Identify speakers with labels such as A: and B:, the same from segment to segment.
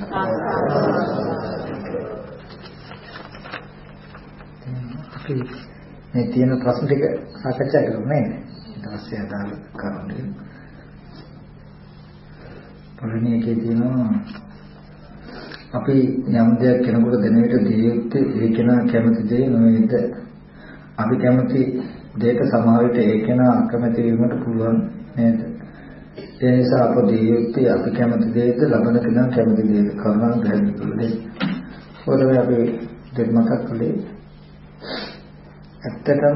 A: අපි මේ තියෙන ප්‍රශ්න ටික සාකච්ඡා කරමු නේද? ඊට පස්සේ අදාළ කරුණු ටික. පළවෙනි එකේ තියෙනවා අපි යම් දෙයක් කෙනෙකුට දෙන විට දිය යුත්තේ ඒ කෙනා කැමති දේ නොවේද? අපි කැමති දෙයට සමහර විට ඒ කෙනා අකමැති වීමට පුළුවන් නේද? ඒ නිසා අප දිය යුත්තේ අපි කැමති දෙයද ලබන කෙනා කැමති දෙයද? කරුණාවෙන් පැහැදිලි කරලා දෙන්න. ඔතන අපි දෙන්නක් කළේ ඇත්තටම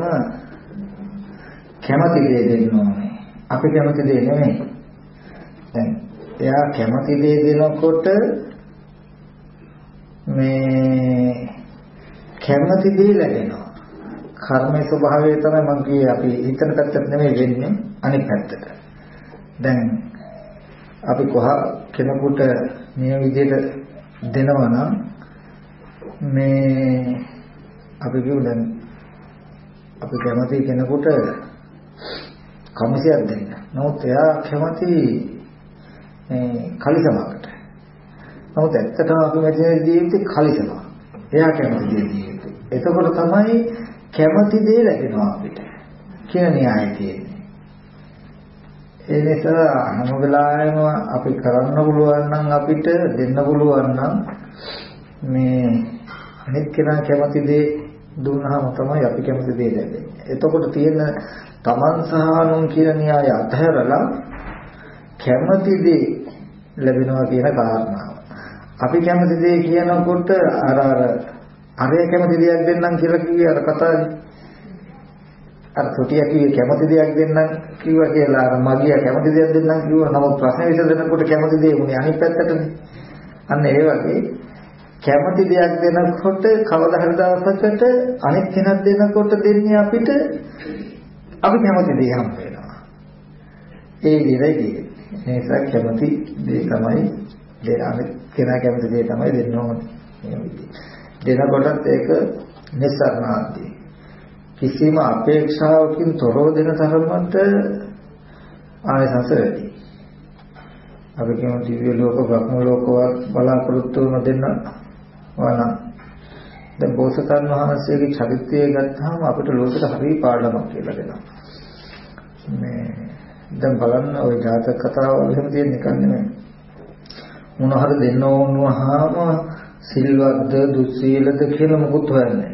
A: කැමති දේ දෙන්න ඕනේ. අපි කැමති දේ නෙමෙයි. දැන් එයා කැමති දේ දෙනකොට මේ කැමති දේ ලැබෙනවා. කර්මයේ ස්වභාවය තමයි මම කියේ අපි හිතන පැත්තට නෙමෙයි වෙන්නේ අනිත් පැත්තට. දැන් අපි කෙනෙකුට මේ විදිහට දෙනවා නම් මේ අපි කියමු දැන් අපි කැමති කෙනෙකුට කමිසයක් දෙන්න. නමුත් එයා කැමති කලිසමකට. නමුත් ඇත්තටම අපි මෙතන ජීවිතේ කලිසම. එයා කැමති දේ ජීවිතේ. එතකොට තමයි කැමති දේ ලැබෙනවා අපිට. කියන න්‍යායය තියෙන්නේ. ඒ නිසා හැම වෙලාවෙම අපි කරන්න පුළුවන් නම් අපිට දෙන්න පුළුවන් නම් මේ අනිත් කෙනා කැමති දේ දුන්නාම තමයි අපි කැමති දේ ලැබෙන්නේ. එතකොට තියෙන තමන් සහ අනුන් කියන න්‍යාය අතහැරලා කැමති දේ ලැබෙනවා කියන කාරණාව. අපි කැමති දේ කියනකොට අරය කැමති දෙයක් දෙන්නම් කියලා කිව්වේ අර කතාවේ. අර සොටියා කිව්වේ කැමති දෙයක් දෙන්නම් කිව්වා කියලා අර මගියා කැමති දෙයක් දෙන්නම් කිව්වා. නමුත් ප්‍රශ්න විසඳනකොට කැමති දේ උනේ අනිත් පැත්තටනේ. අන්න ඒ වගේ කැමති දෙයක් දෙනකොට කවදා හරි දවසකට අනිත් කෙනෙක් දෙනකොට දෙන්නේ අපිට අපි කැමති දේ හම්බ වෙනවා. ඒ විදිහයි. ඒ නිසා කැමති දේ තමයි අනිත් කෙනා කැමති දේ තමයි දෙන්න ඕනේ. දෙනකොටත් ඒක නිස්සාරණාදී. කිසිම අපේක්ෂාවකින් තොරව දෙන තරමට ආයසස වැඩි. අපි කියමු දිව්‍ය ලෝක බ්‍රහ්ම ලෝකවත් බලාපොරොත්තු නොදෙන්න වුණා. දැන් බෝසතාණන් වහන්සේගේ චරිතය ගත්තාම අපිට ලෝකෙට හරි පාඩමක් කියලා දෙනවා. මේ දැන් බලන්න ওই ජාතක කතාව එහෙම තියෙන එක නෙමෙයි. මොන හරි දෙන්න ඕන වහාම සිල්වත්ද දුස්සීලද කියලා මොකුත් හොයන්නේ.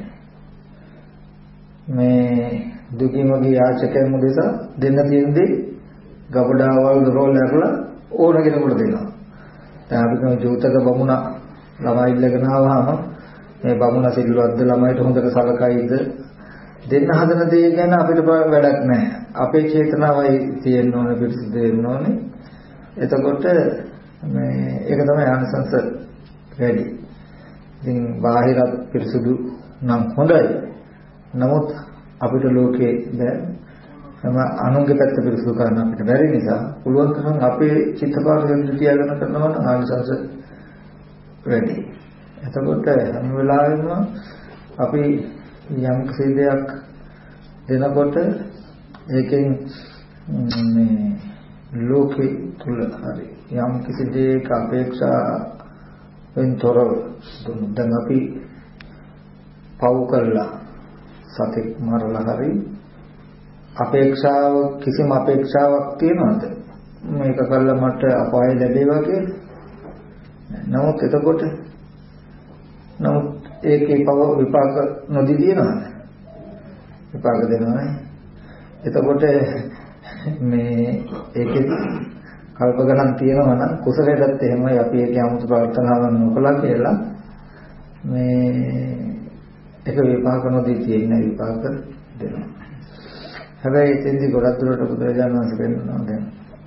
A: මේ දුකිමගේ යාචකයන් මුදෙසා දෙන්න තියෙන දේ ගබඩාවල් දරවල් ඇරලා ඕන කෙනෙකුට දෙනවා. දැන් අපි කියන ජෝතක බමුණ ළමයි ඉල්ලගෙන ආවම මේ බමුණ සිල්වත්ද ළමයිට හොඳට සලකයිද දෙන්න හදන දේ ගැන අපිට වැඩක් නැහැ. අපේ චේතනාවයි තියෙන්න ඕනේ පිරිසිදු වෙන්න ඕනේ. එතකොට මේ ඒක තමයි ආනිසංස වැඩි. ඉතින් බාහිරත් පිරිසිදු නම් හොඳයි. නමුත් අපිට ලෝකේ දැන් අනුන්ගේ පැත්ත පිරිසිදු කරන්න අපිට බැරි නිසා පුළුවන් තරම් අපේ චිත්තපාරයෙන් තියාගෙන කරනවා නම් ආනිසංස වැඩි. එතකොට හැම වෙලාවෙම අපි යම් කිසි දෙයක් දෙනකොට ඒකෙන් මේ ලෝකේ තුල හරි යම් කිසි දෙයක අපේක්ෂාවෙන් තොරව දැන් අපි පව් කළා සතෙක් මරලා හරි අපේක්ෂාව කිසිම අපේක්ෂාවක් තියනවද මේක කළා මට අපාය ලැබේවා කියලා? නමුත් එතකොට ඒකේ පව විපාක නොදී දිනවද? විපාක දෙනවා. එතකොට මේ ඒකේ කල්ප ගණන් තියෙනවා නම් කුසලයටත් එහෙමයි අපි ඒකේ 아무තු ප්‍රාර්ථනාවක් නොකළා කියලා මේ ඒක විපාක නොදී තියෙන විපාක දෙනවා. හැබැයි එතෙන්දි ගොඩක් දුරට බුදුරජාණන් වහන්සේ කියනවා දැන්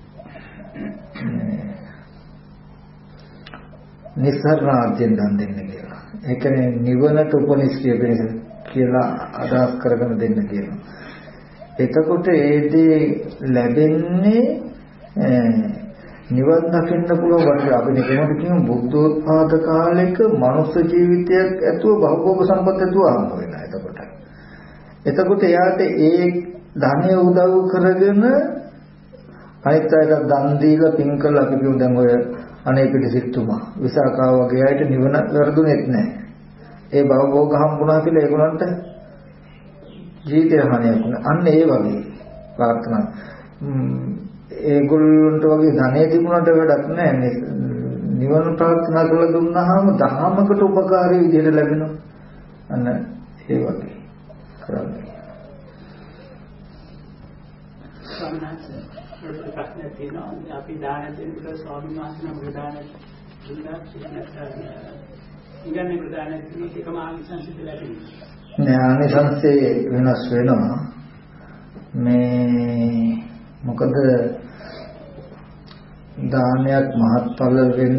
A: නිස්සාරණාර්ථයෙන් දන් දෙන්න කියලා. ඒ කියන්නේ නිවනට උපනිශ්‍රය වෙනස කියලා අදහස් කරගෙන දෙන්න කියනවා. එතකොට ඒ දේ ලැබෙන්නේ නිවන් දකින්න පුළුවන් වගේ අපි නිකමට කියමු බුද්ධෝත්පාද කාලයක මනුස්ස ජීවිතයක් ඇතුව භවෝග සම්පත් ඇතුව හම්බ වෙනවා. එතකොට එයාට ඒ ධනය උදව් කරගෙන අනිත් අයට දන් දීලා පින් කළා අපි කියමු දැන් ඔය අනේ පිටිසිටුමා විසාකාව වගේ අයට නිවන වැරදුනෙත් නැහැ. ඒ භවෝග හම්බුණා කියලා ඒගොල්ලන්ට ජීවිතය හානියක් වුණා. අන්න ඒ වගේ ප්‍රාර්ථනා ඒගොල්ලන්ට වගේ ධනෙ තිබුණාට වැඩක් නැහැ. නිවන ප්‍රාර්ථනා කරලා දුන්නාම ධර්මයකට උපකාරී විදිහට ලැබෙනවා. අන්න ඒ වගේ කරන්නේ.
B: ප්‍රශ්න තියෙනවා අපි දාන දෙනකොට ස්වාමීන් වහන්සේ නම් ප්‍රදාන දුන්නා ඉගන්නේ ප්‍රදාන දෙනකොට එකම ආනිසංසිත ලැබෙනවා
A: නෑ ආනිසංසේ වෙනස් වෙනවා මේ මොකද දානයක් මහත්ඵල වෙන්න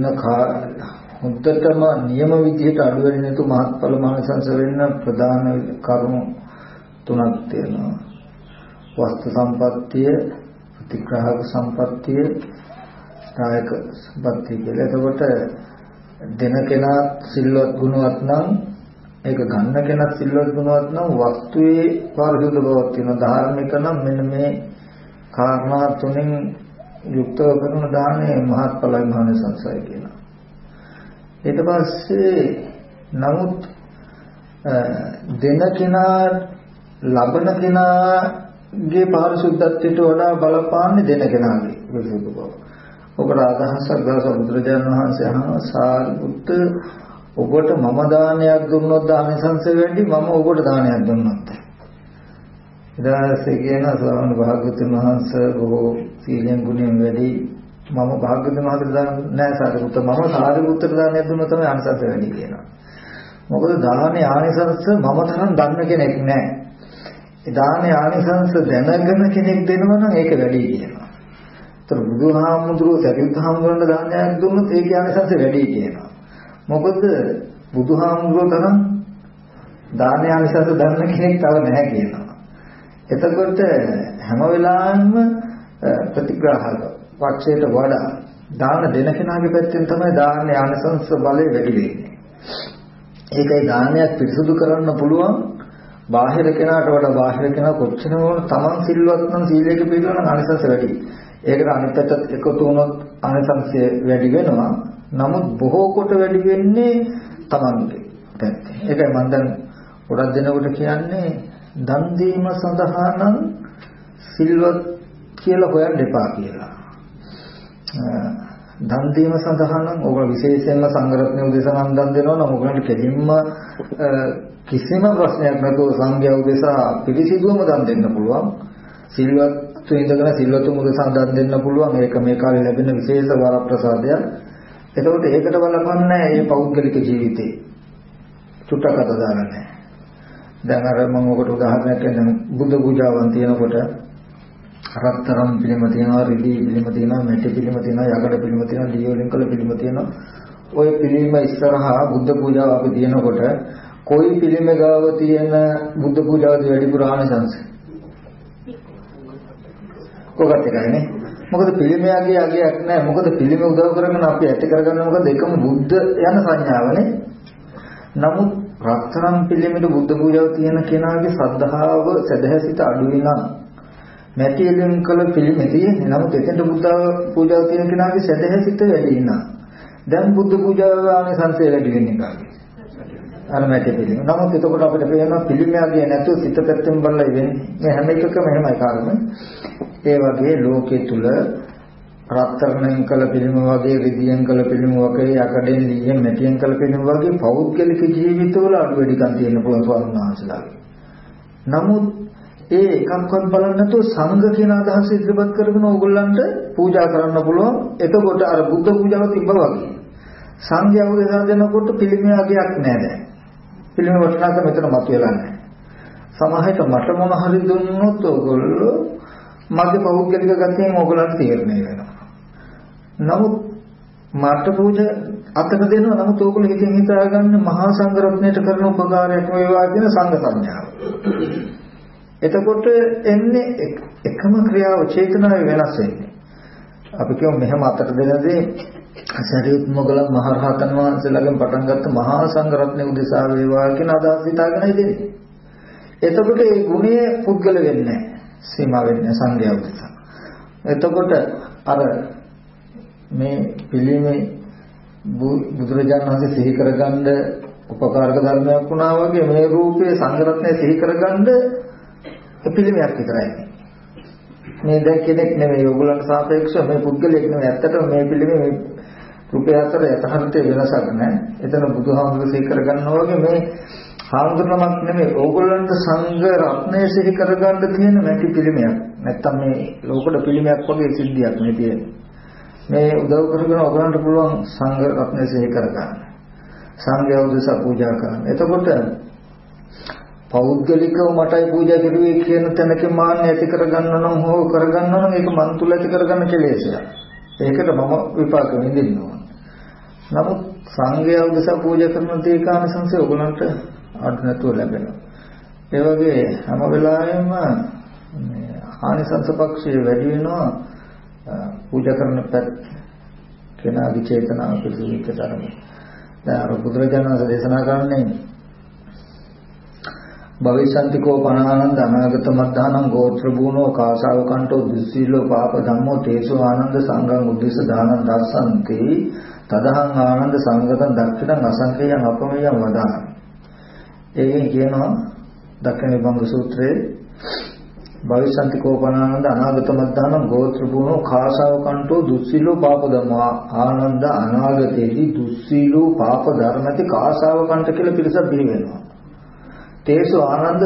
A: හොඳටම නියම විදිහට අඩු වෙන්නේ නැතු මහත්ඵල මානසංස වෙන්න ප්‍රධාන කරුණු තුනක් තියෙනවා වස්තු සම්පත්තිය ප්‍රතිග්‍රාහක සම්පත්තිය කායක සම්පත්තිය කියලා. එතකොට දෙන කෙනා සිල්වත් ගුණවත් නම් ඒක ගන්න කෙනා සිල්වත් ගුණවත් නම් වස්තුවේ පාරිශුද්ධ බවක් තියෙනවා. ධාර්මික නම් මෙන්න මේ කාරණා තුනෙන් යුක්තව කරන දානේ මහත්ඵලයි මහානිසංසයි කියනවා. ඊට පස්සේ නමුත් දෙන කෙනා ලබන කෙනාගේ පාරිශුද්ධත්වයට වඩා බලපාන්නේ දෙන කෙනාගේ විසුද්ධ බව. ඔබට අදහසක් ගාස බුදුරජාණන් වහන්සේ අහනවා සාරිපුත්ත ඔබට මම දානයක් දුන්නොත් ආනිසංස වැඩි මම ඔබට දානයක් දුන්නොත්. ඊදාසේ කියන ස්වාමීන් වහන්සේ වහන්සේ බොහෝ සීලෙන් ගුණයෙන් වැඩි මම භාග්‍යවතුන් වහන්සේ දාන නෑ සාරිපුත්ත මම සාරිපුත්තට දානයක් දුන්නොත් තමයි ආනිසංස වැඩි කියනවා. මොකද දානේ ආනිසංස මම තරම් දන්න කෙනෙක් නෑ. ඒ දානේ ආනිසංස දැනගෙන කෙනෙක් දෙනවා නම් ඒක වැඩි කියනවා. ඒතර බුදුහාමුදුරුවෝ සරියුත්හාමුදුරන්ට දානයක් දුන්නොත් ඒක ආනිසංස වැඩි කියනවා. මොකද බුදුහාමුදුරුවෝ තරම් දානේ ආනිසංස දන්න කෙනෙක් තව නැහැ කියනවා. එතකොට හැම වෙලාවෙම ප්‍රතිග්‍රාහක පක්ෂයට වඩා දාන දෙන කෙනාගේ පැත්තෙන් තමයි දානේ ආනිසංස බලය වැඩි වෙන්නේ. ඒකයි දානයක් පිරිසුදු කරන්න පුළුවන් බාහිර කෙනාට වඩා බාහිර කෙනා කොච්චර වුණ තමන් සිල්වත් නම් සීලයක පිළිවෙල නම් ආනිසංස වැඩි. ඒකට අනිත් පැත්තත් එකතු වුණොත් ආනිසංසය වැඩි වෙනවා. නමුත් බොහෝ කොට වැඩි වෙන්නේ තමන්ගේ පැත්තේ. ඒකයි මම දැන් ගොඩක් දෙනකොට කියන්නේ දන් දීම සඳහා නම් සිල්වත් කියලා හොයන්න එපා කියලා. දන් දීම සඳහා නම් ඔබ විශේෂයෙන්ම සංඝරත්නය උදෙසා නම් දන් දෙනවා නම් ඔයගොල්ලන්ට කෙලින්ම කිසිම ප්‍රශ්නයක් නැතුව සංඝයා උදෙසා පිළිසිදුවම දන් දෙන්න පුළුවන්. සිල්වත් ඉඳගෙන සිල්වතුන් උදෙසා දන් දෙන්න පුළුවන්. ඒක මේ කාලේ ලැබෙන විශේෂ වරප්‍රසාදයක්. එතකොට ඒකට බලපන්නේ මේ පෞද්ගලික ජීවිතේ. චුට්ටක් අත දාලා නැහැ. දැන් අර මම ඔකට උදාහරණයක් කියන්නම් බුද්ධ පූජාවන් තියෙනකොට රත්තරන් පිළිම තියෙනවා, රිදී පිළිම තියෙනවා, මෙටි පිළිම තියෙනවා, යකඩ පිළිම තියෙනවා, දියවලින් කළ පිළිම තියෙනවා. ওই පිළිම ඉස්සරහා බුද්ධ පූජාව අපි දිනනකොට කොයි පිළිම ගාව තියෙන බුද්ධ පූජාවද වැඩිපුර ආනිසංස? කොහොමද කියන්නේ? මොකද පිළිමයගේ අගයක් නැහැ. මොකද පිළිම උදව් කරගෙන අපි ඇති කරගන්න මොකද එකම බුද්ධ යන සංඥාවනේ. නමුත් රත්තරන් පිළිමෙට බුද්ධ පූජාව තියෙන කෙනාගේ ශ්‍රද්ධාව සදහැසිත අඩු වෙනවා. මැටියෙන් කළ පිළිම තියෙන්නේ. නමුත් එතෙන්ට බුද්ධ පූජාව තියෙන කෙනාගේ සදහැසිත වැඩි වෙනවා. දැන් බුද්ධ පූජාව ආනිසංසය වැඩි වෙන්නේ කාගේ? අර මැටි පිළිම. නමුත් එතකොට අපිට පේනවා පිළිමයගේ නැතුව සිත පැත්තෙන් බලලා වෙන්නේ. මේ හැම එකකම එහෙමයි කාරණේ. ඒ වගේ ලෝකයේ තුල රත්තරන්ෙන් කළ පිළිම වගේ, රිදියෙන් කළ පිළිම වගේ, යකඩෙන් ලියෙන් මැටියෙන් කළ පිළිම වගේ පෞද්ගලික ජීවිතවල අඩු වැඩිකම් තියෙන පුළුවන් ස්වාමීන් වහන්සේලාගේ. නමුත් ඒ එකක්වත් බලන්න නැතුව සංඝ කියන අදහස ඉදිරිපත් කරගෙන ඕගොල්ලන්ට පූජා කරන්න පුළුවන්. එතකොට අර බුද්ධ පූජාව තිබ්බා වගේ. සංඝයා උදෙසා දෙනකොට පිළිමේ අගයක් නැහැ දැන්. පිළිම වටිනාකම මෙතන මතුවලා නැහැ. සමහරවිට මට මොන හරි දුන්නොත් ඕගොල්ලෝ මගේ පෞද්ගලික ගතියෙන් ඕගොල්ලන්ට තීරණය වෙනවා. නමුත් මට පූජා අතට දෙනවා. නමුත් ඕගොල්ලෝ හිතින් හිතාගන්න මහා සංඝරත්නයට කරන උපකාරයක් වේවා කියන සංඝ සංඥාව. එතකොට එන්නේ එකම ක්‍රියාව චේතනාවේ වෙනස් වෙන්නේ. අපි කියමු මෙහෙම අතට දෙනදී සරියුත් මොගලන් මහරහතන් වහන්සේලාගෙන් පටන් ගත්ත මහා සංඝරත්නය උදෙසා වේවා කියන අදහස හිතාගෙනයි දෙන්නේ. එතකොට ඒ ගුණය පුද්ගල වෙන්නේ නැහැ. සීමා වෙන්නේ සංඝයා උදෙසා. එතකොට අර මේ පිළිමේ බුදුරජාණන් වහන්සේ සිහි කරගන්න උපකාරක ධර්මයක් වුණා වගේ මේ රූපයේ සංගරත්නය සිහි කරගන්න පිළිමයක් විතරයි. මේ දැන් කෙනෙක් නෙමෙයි ඕගොල්ලන්ට සාපේක්ෂව මේ පුද්ගලයෙක් නෙමෙයි. ඇත්තටම මේ පිළිමේ මේ රූපය අතර යථාර්ථයේ වෙනසක් නැහැ. එතන බුදුහාමුදුරුවෝ සිහි කරගන්නවා වගේ මේ හාමුදුරුවමක් නෙමෙයි. ඕගොල්ලන්ට සංඝ රත්නය සිහි කරගන්න තියෙන මැටි පිළිමයක්. නැත්තම් මේ ලෝකෙට පිළිමයක් වගේ සිද්ධියක් මේ තියෙන්නේ. මේ උදව් කරගෙන ඔයගලන්ට පුළුවන් සංඝ රත්නය සිහි කරගන්න. සංඝයා උදෙසා පූජා කරන්න. එතකොට පෞද්ගලිකව මටයි පූජා කරුවේ කියන තැනක මාන්නය ඇති කරගන්න නම් හෝ කරගන්න නම් ඒක මන් තුල ඇති කරගන්න කෙලෙසයක්. ඒකට මම විපාක විඳින්න ඕන. නමුත් සංඝයා උදෙසා පූජා කරන තේ කාමසංසය ඔයගලන්ට අඩු නැතුව ලැබෙනවා. ඒ වගේ හැම වෙලාවෙම මේ ආනිසංස පක්ෂය වැඩි වෙනවා පූජා කරන කෙනාගේ චේතනාව පිළිසිත තරමේ. දැන් අර බුදුරජාණන් වහන්සේ දේශනා කරන්නේ භවිෂන්තිකෝ පනානන්ද අනාගත මද්ධානං ගෝත්‍ර භූනෝ කාසාව කන්තෝ දුස්සීලෝ පාප ධම්මෝ තේසෝ ආනන්ද සංඝං උද්දේශ දානං දස්සන්ති තදහං ආනන්ද සංගතං දක්ෂිණං අසංකේයං අපමෙයං වදාන. ඒකෙන් කියනවා දක්ඛිණ බංග සූත්‍රයේ භවිෂන්තිකෝ පනානන්ද අනාගත මද්ධානං ගෝත්‍ර භූනෝ කාසාව කන්තෝ දුස්සීලෝ පාප ධම්මෝ ආනන්ද අනාගතේදී දුස්සීලෝ පාප ධර්මති කාසාව කන්ත කියලා පිරිසක් බිහි වෙනවා. තේසු ආනන්ද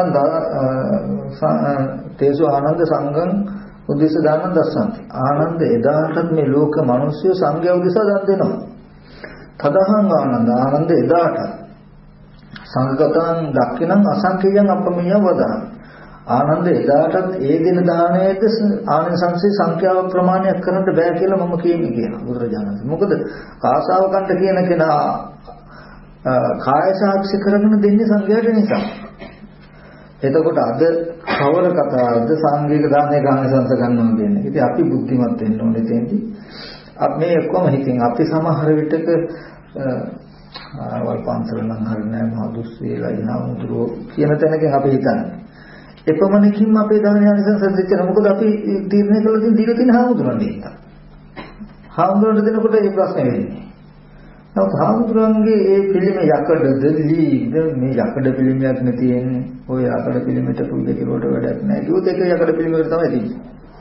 A: සංඝං උද්දේශ දානං දස්සන්ති. ආනන්ද එදාටත් මේ ලෝක මිනිස්සු සංඝයා උදෙසා දන් දෙනවා. තදහං ආනන්ද එදාට සංඝගතං දක්ඛිනං අසංකේයං අපමෙයං වදාන. ආනන්ද එදාටත් ඒ දින දාණයට ආනිසංසී සංඛ්‍යාව ප්‍රමාණයක් කරන්න බෑ කියලා මම කියන්නේ කියනවා බුදුරජාණන් වහන්සේ. මොකද කාසාවකන්ට කියන කෙනා කාය සාක්ෂි කරගෙන දෙන්නේ සංඝයාට නිසා. එතකොට අද කවර කතාවද සංඝීක දානය ගානසංස ගන්නවා කියන්නේ. ඉතින් අපි බුද්ධිමත් වෙන්න ඕනේ තේන්ටි. අපි මේ ඔක්කොම හිතින් අපි සමහර විටක වල් පන්සල නම් හරිනේ මහදුස් වේලා ඉනාමුදුරෝ කියන තැනකින් අපි හිතන්නේ. එපමණකින්ම අපේ දාන යනසංස දෙච්චන මොකද අපි තීරණය කළා දීලා තියෙන හාමුදුරන්ගේ එක. හාමුදුරන්ට දෙනකොට ඒ ප්‍රශ්නේ වෙන්නේ. නමුත් හාමුදුරන්ගේ ඒ පිළිම යකඩද ලීද මේ යකඩ පිළිමයක් නේ තියෙන්නේ. ඔය යකඩ පිළිමෙට පුරුදු කෙරුවට වැඩක් නැහැ. කිව්වොත් ඒක යකඩ පිළිමයකට තමයි තියෙන්නේ.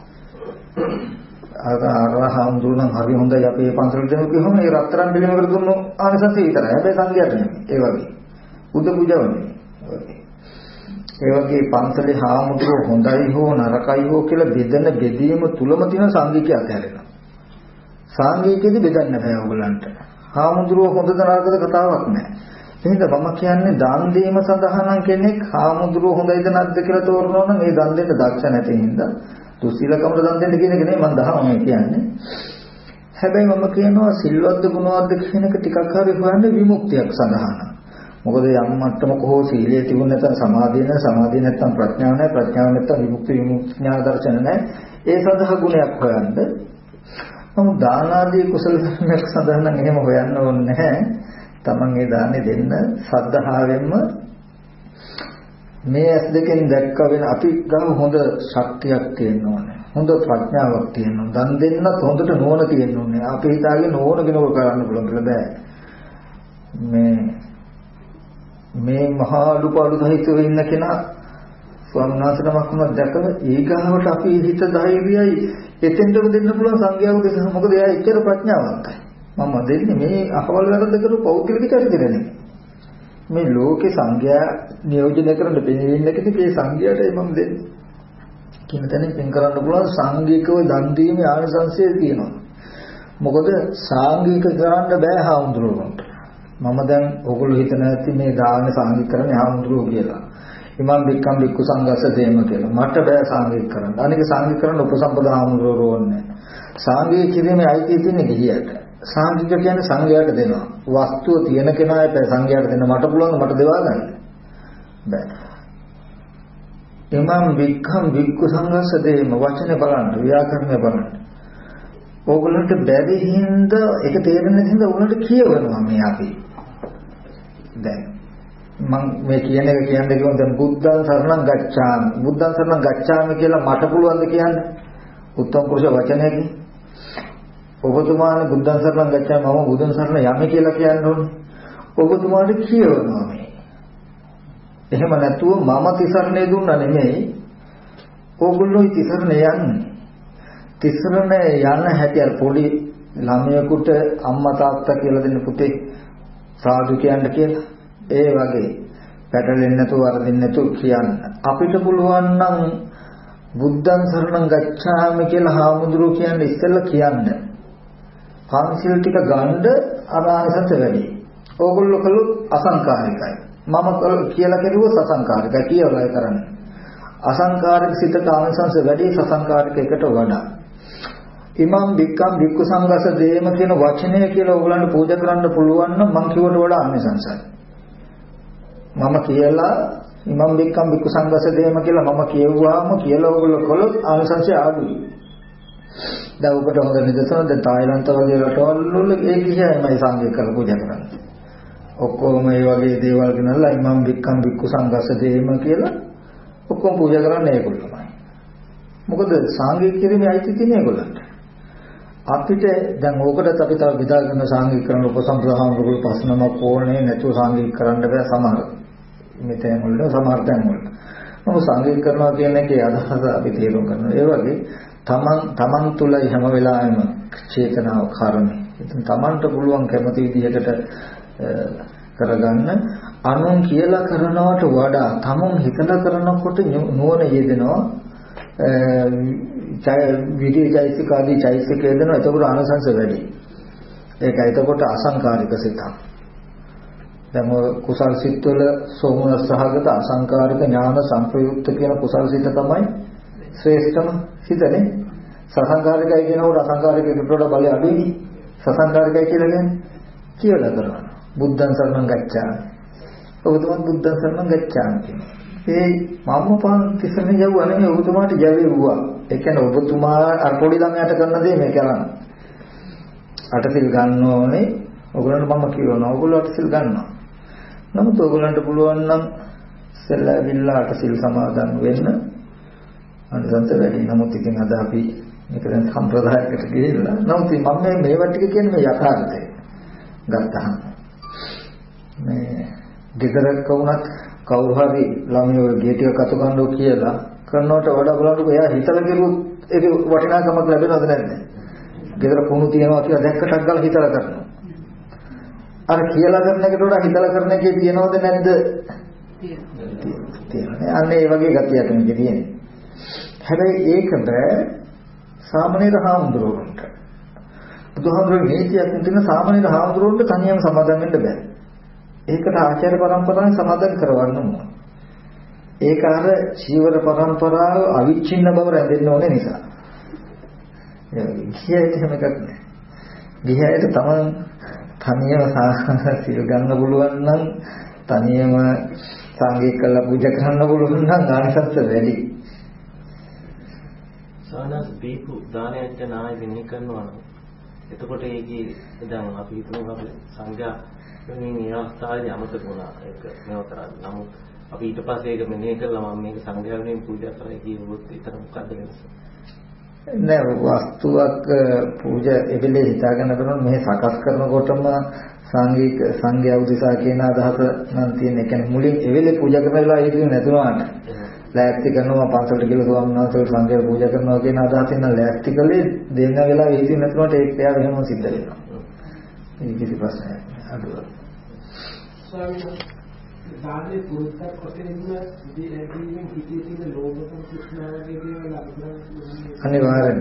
A: අර හාමුදුරන් හරි හොඳයි අපේ පන්සලට දෙනු කිව්වම ඒ රත්තරන් පිළිමයකට දුන්නු ආනසන්ති විතරයි. හැබැයි සංඝයාට නෙමෙයි. ඒ වගේ. බුද්ධ පූජාවනේ. ඒ වගේ පන්සලේ හාමුදුරුවෝ හොඳයි හෝ නරකයි හෝ කියලා බෙදෙන බෙදීම තුලම තියෙන සංඝිකය අතහැරෙනවා. සංඝිකෙදි බෙදන්න බෑ ඔයගලන්ට. හාමුදුරුවෝ හොඳද නරකද කතාවක් නෑ. එහෙනම් මම කියන්නේ දාන දීම සඳහා නම් කෙනෙක් හාමුදුරුවෝ හොඳයිද නැද්ද කියලා තෝරනවා නම් ඒ දන් දෙන්න දක්ෂ නැති හින්දා දුස්සීලකමට දන් දෙන්න කියන එක නෙමෙයි මම දහම කියන්නේ. හැබැයි මම කියනවා සිල්වත්ද ගුණවත්ද කියන එක ටිකක් හරි හොයන්නේ විමුක්තියක් සඳහා. මොකද යම් මට්ටමක හෝ සීලයේ තිබුණ නැත්නම් සමාධිය නැත්නම් ප්‍රඥාව නැහැ, ප්‍රඥාව නැත්නම් විමුක්ති ඥාන දර්ශන නැහැ. ඒ සඳහා ගුණයක් හොයන්න. නමුත් දාන ආදී කුසල ධර්මයක් සඳහා නම් එහෙම හොයන්න ඕනේ නැහැ. Taman ඒ දාන්නේ දෙන්න සද්ධාවෙන්ම මේ ඇස් දෙකෙන් දැක්ක වෙන අපි ගාව හොඳ ශක්තියක් තියෙන්න ඕනේ. හොඳ ප්‍රඥාවක් තියෙන්න ඕනේ. දන් දෙන්නත් හොඳට නුවණ තියෙන්න ඕනේ. අපි හිතාගෙන නුවණ කෙනෙකුට කරන්න පුළුවන් කියලා බෑ. මේ මහා අඩුපාඩු සහිතව ඉන්න කෙනා ස්වාමීන් වහන්සේනමක් වුණා දැකලා ඊගාවට අපි හිත ධෛර්යයයි එතෙන්ටම දෙන්න පුළුවන් සංඝයාව දෙන්න. මොකද එයා එච්චර ප්‍රඥාවන්තයි. මම දෙන්නේ මේ අහවල් වැරද්ද කරු පෞද්ගලික චරිතය නෙමෙයි. මේ ලෝකේ සංඝයා නියෝජනය කරන්න දෙන්නේ නැකදී මේ සංඝයාටයි මම දෙන්නේ. කියන තැනින් පින් කරන්න පුළුවන් සංඝිකව දන් දීමේ ආනිසංසය තියෙනවා. මොකද සංඝික කරන්න බෑ හාමුදුරුවන්ට. මම දැන් ඔයගොල්ලෝ හිතන ඇති මේ දාන සංඝික කරන්නේ හාමුදුරුවෝ කියලා. ඉමම් බික්කම් බික්කු සංඝස්ස දේම කියලා. මට බෑ සංඝික කරන්න. අනික සංඝික කරන්න උපසම්පදා හාමුදුරුවෝ ඕනේ. සංඝික කිරීමේ අයිතිය තියෙන්නේ ගිහියට. සංඝික කියන්නේ සංඝයාට දෙනවා. වස්තුව තියෙන කෙනාට සංඝයාට දෙන්න මට පුළුවන් මට දෙවා ගන්න. බෑ. ඉමම් බික්කම් බික්කු සංඝස්ස දේම වචනේ බලන්න, ව්‍යාකරණය බලන්න. ඕගොල්ලන්ට බැරි හින්දා ඒක තේරෙන්නේ හින්දා ඕගොල්ලන්ට කියවනවා මේ අපි. දැන් මම මේ කියන එක කියන්නේ කිව්වොත් දැන් බුද්ධං සරණං ගච්ඡාමි. බුද්ධං සරණං ගච්ඡාමි කියලා මට පුළුවන් ද කියන්නේ? උත්තම පුරුෂ වචනයකින්. ඔබතුමානේ බුද්ධං සරණං ගච්ඡාමි මම බුදුන් සරණ යමි කියලා කියන්න ඕනේ. ඔබතුමාට කියවනවා මේ. එහෙම නැතුව මම තිසරණේ දුන්නා නෙමෙයි. ඕගොල්ලෝ තිසරණ යන්නේ. තිසරණ යන හැටි අර පොඩි ළමයෙකුට අම්මා තාත්තා කියලා දෙන්න පුතේ සාදු කියන්න කියලා. ඒ වගේ පැටලෙන්නේ නැතුව වරදින්න නැතුව කියන්න. අපිට පුළුවන් නම් බුද්ධං සරණං ගච්ඡාමි කියලා හාමුදුරුවෝ කියන්නේ ඉස්සෙල්ලා කියන්න. පංචිල් ටික ගන්න අරාසත වැඩි. ඕගොල්ලෝ කළොත් අසංකාරිකයි. මම කියලා කෙරුවොත් අසංකාරිකයි කියලා කරන්නේ. අසංකාරික සිතට ආනිසංස වැඩි සසංකාරික එකට වඩා. ඉමම් බික්කම් බික්කු සංඝස දේම කියන වචනය කියලා ඕගොල්ලන්ට පූජා කරන්න පුළුවන් නම් මං කිව්වට වඩා ආනිසංසයි. මම කියලා ඉමම් බික්කම් බික්කු සංඝස දේම කියලා මම කියවුවාම කියලා ඕගොල්ලෝ කළොත් ආනිසංසය අඩුයි. දැන් ඔබට හොඳ නිදර්ශන දැන් තායිලන්ත වගේ රටවල් වල ඒ කිසියම්මයි සංඝය කරලා පූජා කරන්නේ. ඔක්කොම මේ වගේ දේවල් ගනනලා ඉමම් බික්කම් බික්කු සංඝස දේම කියලා ඔක්කොම පූජා කරන්නේ ඒගොල්ලෝමයි. මොකද සංඝය කිරීමේ අයිති තියෙන ඒගොල්ලන්ට. අපිට දැන් ඕකටත් අපි තව විදාගෙන සංඝය කරන උපසම්පදාහමරුල් ප්‍රශ්නමක් ඕනේ නැතුව සංඝය කරන්න බෑ සමහර. මෙතෙන් වල සමහර තැන් වල. මොකද සංඝය කරනවා කියන එකේ අදහස අපි තේරුම් ගන්නවා. ඒ වගේ තමන් තුලයි හැම වෙලාවෙම චේතනාව කාරණේ. ඉතින් තමන්ට පුළුවන් කැමති විදිහකට කරගන්න අනුන් කියලා කරනවට වඩා තමන් හිතලා කරනකොට නුවණ යෙදෙනවා. විදියයිසික ආදී චෛසික යෙදෙනවා. එතකොට ආනසංස වැඩි. ඒකයි එතකොට අසංකාරික සිතක්. දැන් කුසල් සිත්වල සෝමනස් සහගත අසංකාරික ඥාන සංප්‍රයුක්ත කියන කුසල් සිත තමයි ශ්‍රේෂ්ඨම සිතනේ. සසංකාරිකයි කියනකොට අසංකාරිකයට වඩා බලය අඩුයි. සසංකාරිකයි කියලා කියලා කරනවා. බුද්ධං සරණං ගච්ඡාමි. ඔබතුමාත් බුද්ධං සරණං ගච්ඡාමි කියනවා. ඒ මම පන් තිසරණ යවුවා නෙමෙයි ඔබතුමාට යවෙව්වා. ඒ කියන්නේ ඔබතුමා අර පොඩි ළමයාට කරන දේ මේ කරන්නේ. අටසිල් ගන්න ඕනේ. ඔයගොල්ලන්ට මම කියනවා. ඔයගොල්ලෝ අටසිල් ගන්නවා. නමුත් ඔයගොල්ලන්ට පුළුවන් නම් සෙල්ලාවිල්ලා අටසිල් සමාදන් වෙන්න අනිසංස වැඩි. නමුත් ඉතින් අද අපි මේක දැන් සම්ප්‍රදායකට ගිහිල්ලා. නමුත් මම මේවා ටික කියන්නේ මේ යථාර්ථය. ගත්තාම මේ දෙතරක වුණත් කවුරු හරි ළමයෝ ගේ ටික කතු ගන්නෝ කියලා කරනවට වඩා බලන්නකෝ එයා හිතලා කෙරුවොත් ඒක වටිනාකමක් ලැබෙනවද නැද්ද? ගෙදර කුණු තියනවා කියලා දැක්කටක් ගාලා හිතලා කරනවා. අර කියලා කරන එකට වඩා හිතලා කරන එකේ තියනවද නැද්ද? තියෙනවා. අන්න ඒ වගේ ගතියක් මේකේ තියෙන්නේ. හැබැයි ඒකට සාමාන්‍යර හාමුදුරුවන්ට බුදුහාමුදුරුවෝ නීතියක් තියෙන සාමාන්‍යර හාමුදුරුවන්ට තනියම සමාදම් වෙන්න බෑ. ඒකට ආචාර්ය පරම්පරාවෙන් සමාදම් කරවන්න ඕන. ඒක අර චීවර පරම්පරාව අවිච්ඡින්න බව රැඳෙන්න ඕනේ නිසා. ගියයට එහෙම එකක් නෑ. ගියයට තමන් තනියම සිල් ගන්න පුළුවන් නම් තනියම සංගීත කළා පූජා කරන්න පුළුවන් නම් ආනිසංස වැඩි.
C: සානස් දීපු දානයට නාය වෙන්නේ කරනවා නම් එතකොට ඒකේ දැන් අපි හිතමු අපි සංඝයා මේ අවස්ථාවේදී අමතක වුණා ඒක මේව කරන්නේ. නමුත් අපි ඊට පස්සේ ඒක මෙනෙහි කළා මම මේක සංඝයා වෙනුවෙන් පූජා කරලා කියවුවොත් විතර මොකද්ද වෙනස?
A: නෑ වස්තුවක් පූජා එවෙලේ හිතාගෙන කරනවා මේ සකස් කරනකොටම සංඝයා උදෙසා කියන අදහස නම් තියෙන. ඒ කියන්නේ මුලින් එවෙලේ පූජා කරන වෙලාව ඒක නැතුණාට ලෑස්ති කරනවා පන්සලට ගිහලා ස්වාමීන් වහන්සේට සංඝයා පූජා කරනවා කියන අදහසින් නම් ලෑස්ති කළේ දෙන්න වෙලාව ඒක නැතුණාට ඒක එයා වෙනම සිද්ධ වෙනවා. ඒක කිසි ප්‍රශ්නයක් නෑ. අඩුවක්.
D: ස්වාමීන් වහන්සේ පුරුද්දක් වශයෙන් ඉන්නේ දීලකින් හිතේ තියෙන ලෝභකම් කෘෂ්ණාවගේ දේවල් අපිට
A: අනිවාර්යෙන්ම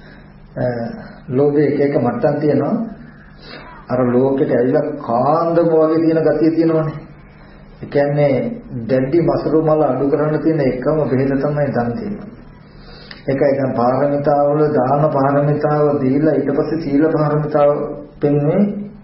A: ලෝභයේ එක මට්ටම් තියෙනවා. අර ලෝකෙට ඇවිල්ලා කාන්දම වගේ තියෙන ගතිය තියෙනවනේ. ඒ කියන්නේ දැඩි මසරු මල අඩු කරන්න තියෙන එකම බෙහෙත තමයි දන් තියෙන්නේ. ඒකයි දැන් පාරමිතාවල දාන පාරමිතාව දීලා ඊට පස්සේ සීල පාරමිතාව පෙන්වන්නේ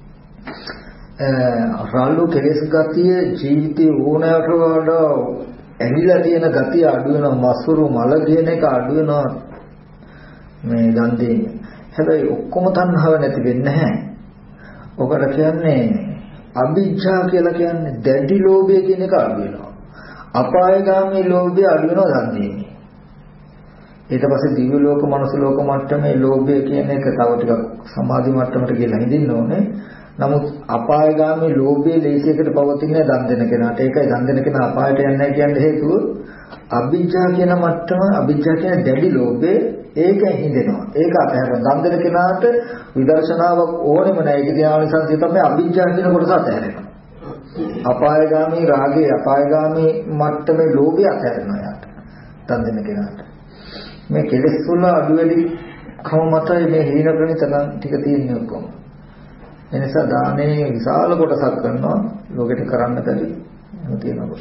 A: රාළු කෙලෙස් ගතිය ජීවිතේ ඕනෑවට වඩා ඇවිල්ලා තියෙන ගතිය අඩු වෙනවා. මසරු මල කියන එක අඩු වෙනවා මේ දන් දෙන්නේ. හැබැයි ඔක්කොම තණ්හාව නැති වෙන්නේ නැහැ. ඔකට කියන්නේ අභිජ්ජා කියලා කියන්නේ දැඩි ලෝභය කියන එක අඩු වෙනවා. අපායගාමී ලෝභය අඩු වෙනවා දන් දෙන්නේ. ඊට පස්සේ දිව්‍ය ලෝක මනුස්ස ලෝක මට්ටමේ ලෝභය කියන එක තව ටිකක් සමාධි මට්ටමට ගිහලා හිඳින්න ඕනේ. නමුත් අපායගාමී ලෝභයේ ලේසියකට පවතින්නේ දන් දෙන කෙනාට. ඒකයි දන් දෙන කෙනා අපායට යන්නේ නැහැ කියන හේතුව අවිජ්ජා කියන මට්ටම අවිජ්ජා කියන දැඩි ලෝභය ඒක හිඳෙනවා. ඒක අතහැරෙනවා. දන් දෙන කෙනාට විදර්ශනාවක් ඕනෙම නැහැ. ඒක ධ්‍යානසංසිය තමයි අවිජ්ජා කියන කොටස අතහැරෙනවා. අපායගාමී රාගයේ අපායගාමී මට්ටමේ ලෝභය අතහැරෙනවා යාට. දන් දෙන කෙනාට. මේ කෙලෙස් වල අඩු වැඩි කම මතයි මේ හීන ප්‍රණිතකම් ටික තියෙන්නේ ඔක්කොම. එනිසා දානේ විශාල කොටසක් කරනවා ලෝකෙට කරන්න බැරි එහෙම තියෙනවා.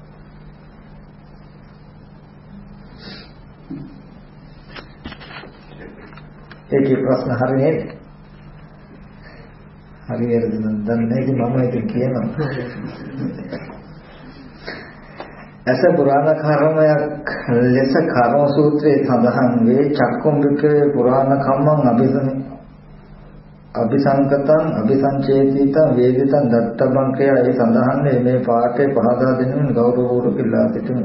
A: ඒකේ ප්‍රශ්න හරිනේ. හරියට දන්නේ මම ඒක කියනවා. ඇස පුරාණ කර්මයක් ලෙස කර්ම සූත්‍රයේ සඳහන් වේ චක්කුම්බිකේ පුරාණ කම්මං අபிසංකතං අபிසංචේතිතං වේදිතං දත්තබං කියලා ඒ සඳහන් මේ පාඩේ පහදා දෙනුන ගෞරවපූර්වක ඉල්ලා සිටිමු.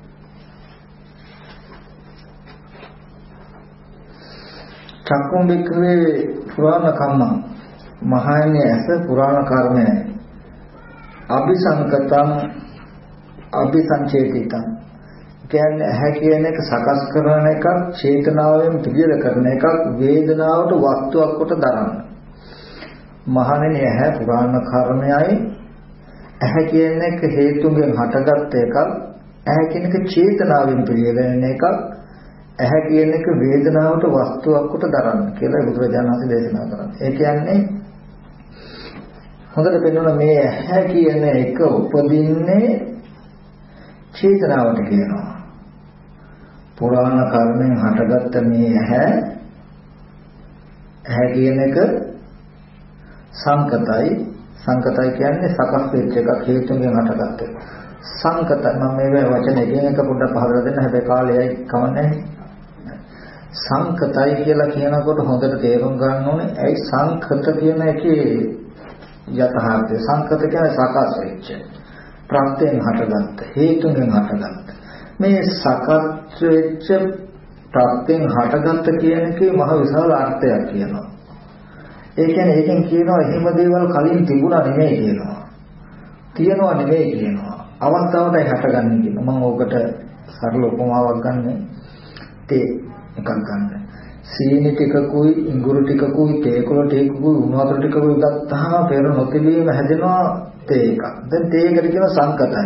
A: චක්කුම්බිකේ පුරාණ කම්මං මහායනේ ඇස පුරාණ කර්මයයි අபிසංකතං අபிසංචේතිතං කියන්නේ ඇහැ කියන එක සකස් කරන එකක් චේතනාවෙන් පිළිල කරන එකක් වේදනාවට වස්තුවක් කොට දරන මහණෙනි ඇහැ පුරාණ කර්මයයි ඇහැ කියන එක හේතුන්ගෙන් හටගත් එකක් ඇහැ කියන එක චේතනාවෙන් පිළිගැනෙන එකක් ඇහැ කියන එක වේදනාවට වස්තුවක් කොට දරන කියලා බුදුරජාණන් වහන්සේ දේශනා කරන්නේ. ඒ කියන්නේ හොඳට පෙන්වන මේ ඇහැ කියන එක උපදින්නේ චේතනාවට කියනවා. පුරාණ කර්මෙන් හටගත්ත මේ ඇහැ කියන එක සංකතයි. සංකතයි කියන්නේ සකස් වෙච්ච එකක් හේතුන්ගෙන් හටගත්ත. සංකත මම මේ වචන එකින් එක පොඩ්ඩක් පහදලා දෙන්න. හැබැයි කාලයයි කවන්නේ. සංකතයි කියලා කියනකොට හොඳට තේරුම් ගන්න ඕනේ. ඒ සංකත කියන එකේ යථාර්ථය. සංකත කියන්නේ සකස් වෙච්ච ප්‍රත්‍යයෙන් හටගත්ත හේතුන්ගෙන් හටගත්ත මේ සකස් වෙච්ච ප්‍රත්‍යයෙන් හටගත්ත කියන එකේ මහ විශාල අර්ථයක් කියනවා. ඒ කියන්නේ ඒකෙන් කියනවා එහෙම දේවල් කලින් තිබුණා නෙමෙයි කියනවා. තියනවා නෙමෙයි කියනවා. අවස්ථාවටයි හටගන්නේ කියනවා. මම ඕකට සරල උපමාවක් ගන්නෙ. තේ එකක් ගන්න. සීනි ටිකකුයි ඉඟුරු ටිකකුයි තේකොළ ටිකකුයි උණු වතුර ටිකකුයි ගත්තාම පෙර නොතිබීම හැදෙනවා තේ එකක්. දැන් තේ එකට කියන සංකතයි.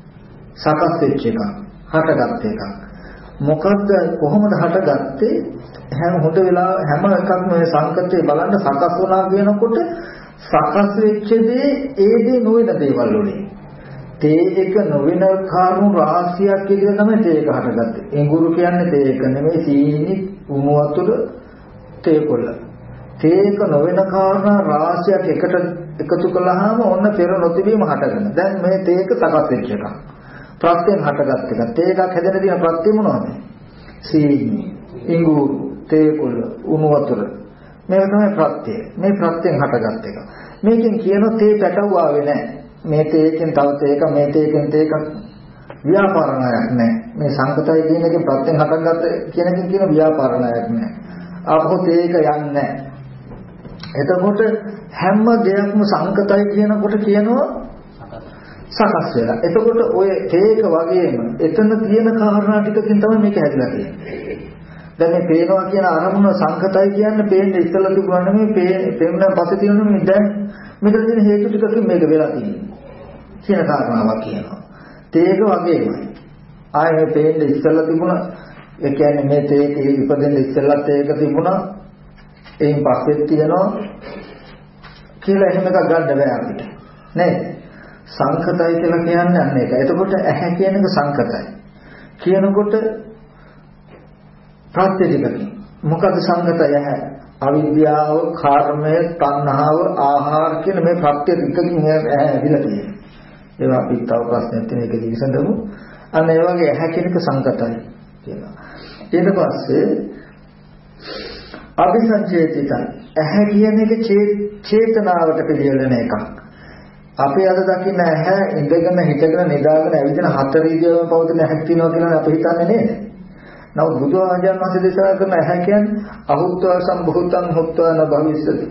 A: සකස් වෙච්ච එකක්. හටගත් එකක්. මොකද්ද කොහොමද හටගත්තේ? හැම හොඳ වෙලාව හැම එකක්ම මේ සංකතේ බලන්න සකස් වුණා කියනකොට සකස් වෙච්ච දේ ඒ දේ නොවන දේවල් වලින්. තේ එක නොවන කාරණු රාශියක් කියලා තමයි තේ එක හටගත්තේ. එඟුරු කියන්නේ තේ එක නෙමෙයි සීනි උණු වතුර තේකොළ. තේ එක නොවන කාරණා රාශියක් එකට එකතු කළාම ඔන්න පෙර නොතිබීම හටගන්න. දැන් මේ තේ එක සකස් වෙච්ච එකක්. ප්‍රත්‍යයෙන් හටගත් එකක්. තේ එකක් හැදෙන දින ප්‍රත්‍ය මොනවද? සීනි, ඉඟුරු, තේකොළ, උණු වතුර. මේක තමයි ප්‍රත්‍ය. මේ ප්‍රත්‍යයෙන් හටගත් එක. මේකෙන් කියන තේ පැටව ආවේ නැහැ. මේ තේකෙන් තව තේක මේ තේකෙන් තේක ව්‍යාපාරණයක් නැහැ. මේ සංකතය කියන එකෙන් ප්‍රත්‍යයෙන් හටගත්ත කියන එකෙන් කියන ව්‍යාපාරණයක් නැහැ. ආපහු තේක යන්නේ නැහැ. එතකොට හැම දෙයක්ම සංකතයි කියනකොට කියනවා සකස් වෙලා. එතකොට ඔය තේක වගේම එතන තියෙන කාරණා ටිකකින් තමයි මේක හැදලා තියෙන්නේ. දැන් මේ පේනවා කියන අරමුණ සංකතයි කියන්නේ පේන්නේ ඉස්සලා තිබුණා නෙමෙයි පේන්න පස්සේ තියෙනවා නෙමෙයි. දැන් මෙතන තියෙන හේතු ටිකකින් මේක වෙලා තියෙන්නේ. කියන කාරණාවක් කියනවා. තේක වගේමයි. ආයේ පේන්නේ ඉස්සලා තිබුණා. ඒ කියන්නේ මේ තේකේ ඉපදෙන්න ඉස්සලා තේක තිබුණා. එයින් පස්සෙත් තියෙනවා කියලා එහෙම එකක් ගන්න බෑ අපිට. නේද? සංකතයි කියලා කියන්නේ අන්න ඒක. එතකොට ඇහැ කියන එක සංකතයි. කියනකොට ප්‍රත්‍ය ටිකකින් මොකද සංකතය ඇහැ? අවිද්‍යාව, කර්මය, තණ්හාව, ආහාර කියන මේ ප්‍රත්‍ය ටිකකින් ඇහැ ඇවිල්ලා තියෙනවා. ඒවා අපි තව ප්‍රශ්නයක් තියෙන එකදී විසඳමු. අන්න ඒ වගේ ඇහැ කියන එක සංකතයි කියනවා. ඊට පස්සේ අபிසංචේතිතං ඇහැ කියන එක චේතනාවට පිළියෙලන එකක්. අපි අද දකින්න ඇහැ ඉඳගෙන හිටගෙන නිදාගෙන ඇවිදින හතර ඉරියව්වෙන් පවතින ඇහක් තියෙනවා කියලා අපි හිතන්නේ නේද? නමුත් බුදුආජාන වහන්සේ දේශනා කරන ඇහැ කියන්නේ අහුත්වා සම්භූතං හොත්වා න භවිස්සති.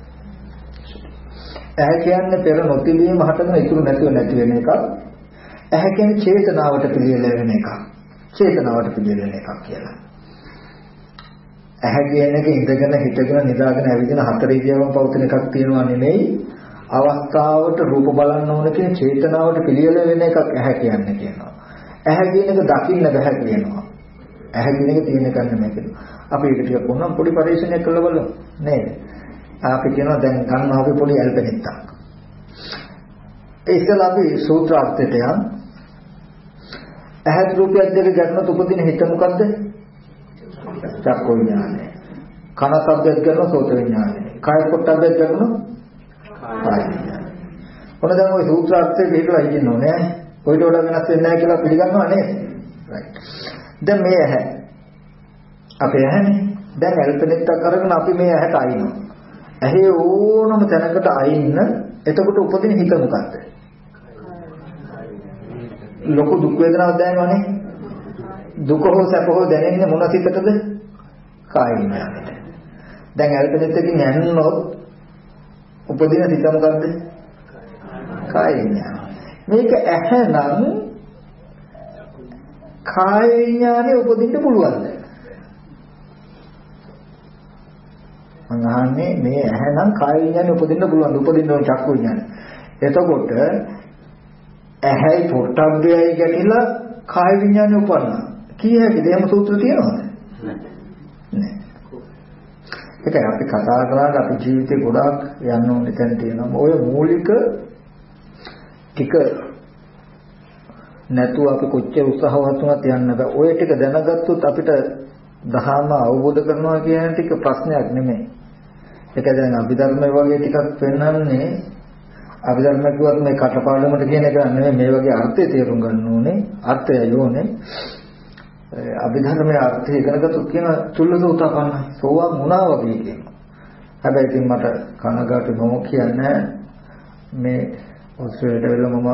A: ඇහැ කියන්නේ පෙර නොතිබීම හටගෙන ඉතුරු නැතිව නැති වෙන එකක්. ඇහැ කියන්නේ චේතනාවට පිළියෙල වෙන එකක්. චේතනාවට පිළියෙල වෙන එකක් කියලා. ඇහැ කියන එක ඉඳගෙන හිටගෙන නිදාගෙන ඇවිදින හතර ඉරියව්වම පවතින එකක් තියෙනවා නෙමෙයි. අවස්ථාවට රූප බලන්න ඕන කියන චේතනාවට පිළියෙල වෙන එකක් ඇහැ කියන්නේ කියනවා. ඇහැ කියන එක දකින්න බෑ කියනවා. ඇහැ කියන එක තියෙන එකක් නෙමෙයි කියනවා. අපි ඒක ටිකක් කොහොමද පොඩි පරීක්ෂණයක් කරලා බලමු නේද? අපි කියනවා දැන් ගන්නවා අපි පොඩි ඇල්පෙනෙත්තක්. ඒ ඉස්සෙල්ලා අපි සූත්‍රාර්ථයට යන් ඇහැ රූපයක් දෙක ගැටුණොත් උපදින හිත මොකද්ද? චක්කු විඥානය. කන ශබ්දයක් ගැටුණොත් සෝත විඥානය. කාය පොට්ටබ්බයක් ගැටුණොත් කාය විඥානය. ඔන්න දැන් ওই සූත්‍රාර්ථයේ පිටලා ඉන්න ඕනේ. කොයිට වඩා වෙනස් වෙන්නේ නැහැ කියලා පිළිගන්නවා නේද? රයිට්. දැන් මේ ඇහැ අපේ ඇහැනේ. දැන් ඇල්පෙනෙත්තක් අරගෙන අපි මේ ඇහැට අයින්නවා. ඇහි ඕනම තැනකට අයින්න එතකොට උපදින හිත මොකක්ද? ලොකු දුක් වේදනාවක් දැනෙනවනේ. දුක හෝ සැප හෝ දැනෙන්නේ මොන සිතටද? කාය විඥාණයට. දැන් ඇල්පෙනෙත්තකින් යන්නොත් උපදින සිත මොකක්ද? කාය විඥාණය. මේක ඇහැනම් කාය විඥානේ උපදින්න පුළුවන්ද? මම අහන්නේ මේ ඇහැනම් කාය විඥානේ උපදින්න පුළුවන්ද? උපදින්න ඕන චක්කු විඥානේ. එතකොට ඇහැයි පොට්ටබ්බයයි ගැටිලා කාය විඥානේ උපන්නා. කී හැකිද? එහෙම සූත්‍ර තියෙනවද? නැහැ. ඒකයි අපි කතා කරලා අපි ජීවිතේ ගොඩාක් යන්න ඕනේ තැන තියෙනවා. ඔය මූලික ටික නැතුව අපි කොච්චර උත්සාහවත් වුණත් යන්න බෑ. ඔය ටික දැනගත්තොත් අපිට දහම අවබෝධ කරනවා කියන ටික ප්‍රශ්නයක් නෙමෙයි. ඒක දැන් අභිධර්මයේ වගේ ටිකක් පෙන්වන්නේ අභිධර්ම කිව්වත් මේ කටපාඩමට කියන එක නෙමෙයි මේ වගේ අර්ථය තේරුම් ගන්න ඕනේ. අර්ථය යෝනේ. අභිධර්මයේ අර්ථය ඉගෙනගත්තොත් කියන චුල්ලසෝතාපන්න සෝවාන් වුණා වගේ කියනවා. හැබැයි ඉතින් මට කනගාටු මොම කියන්නේ මේ ඔස්ට්‍රේලියාවට වෙලා මම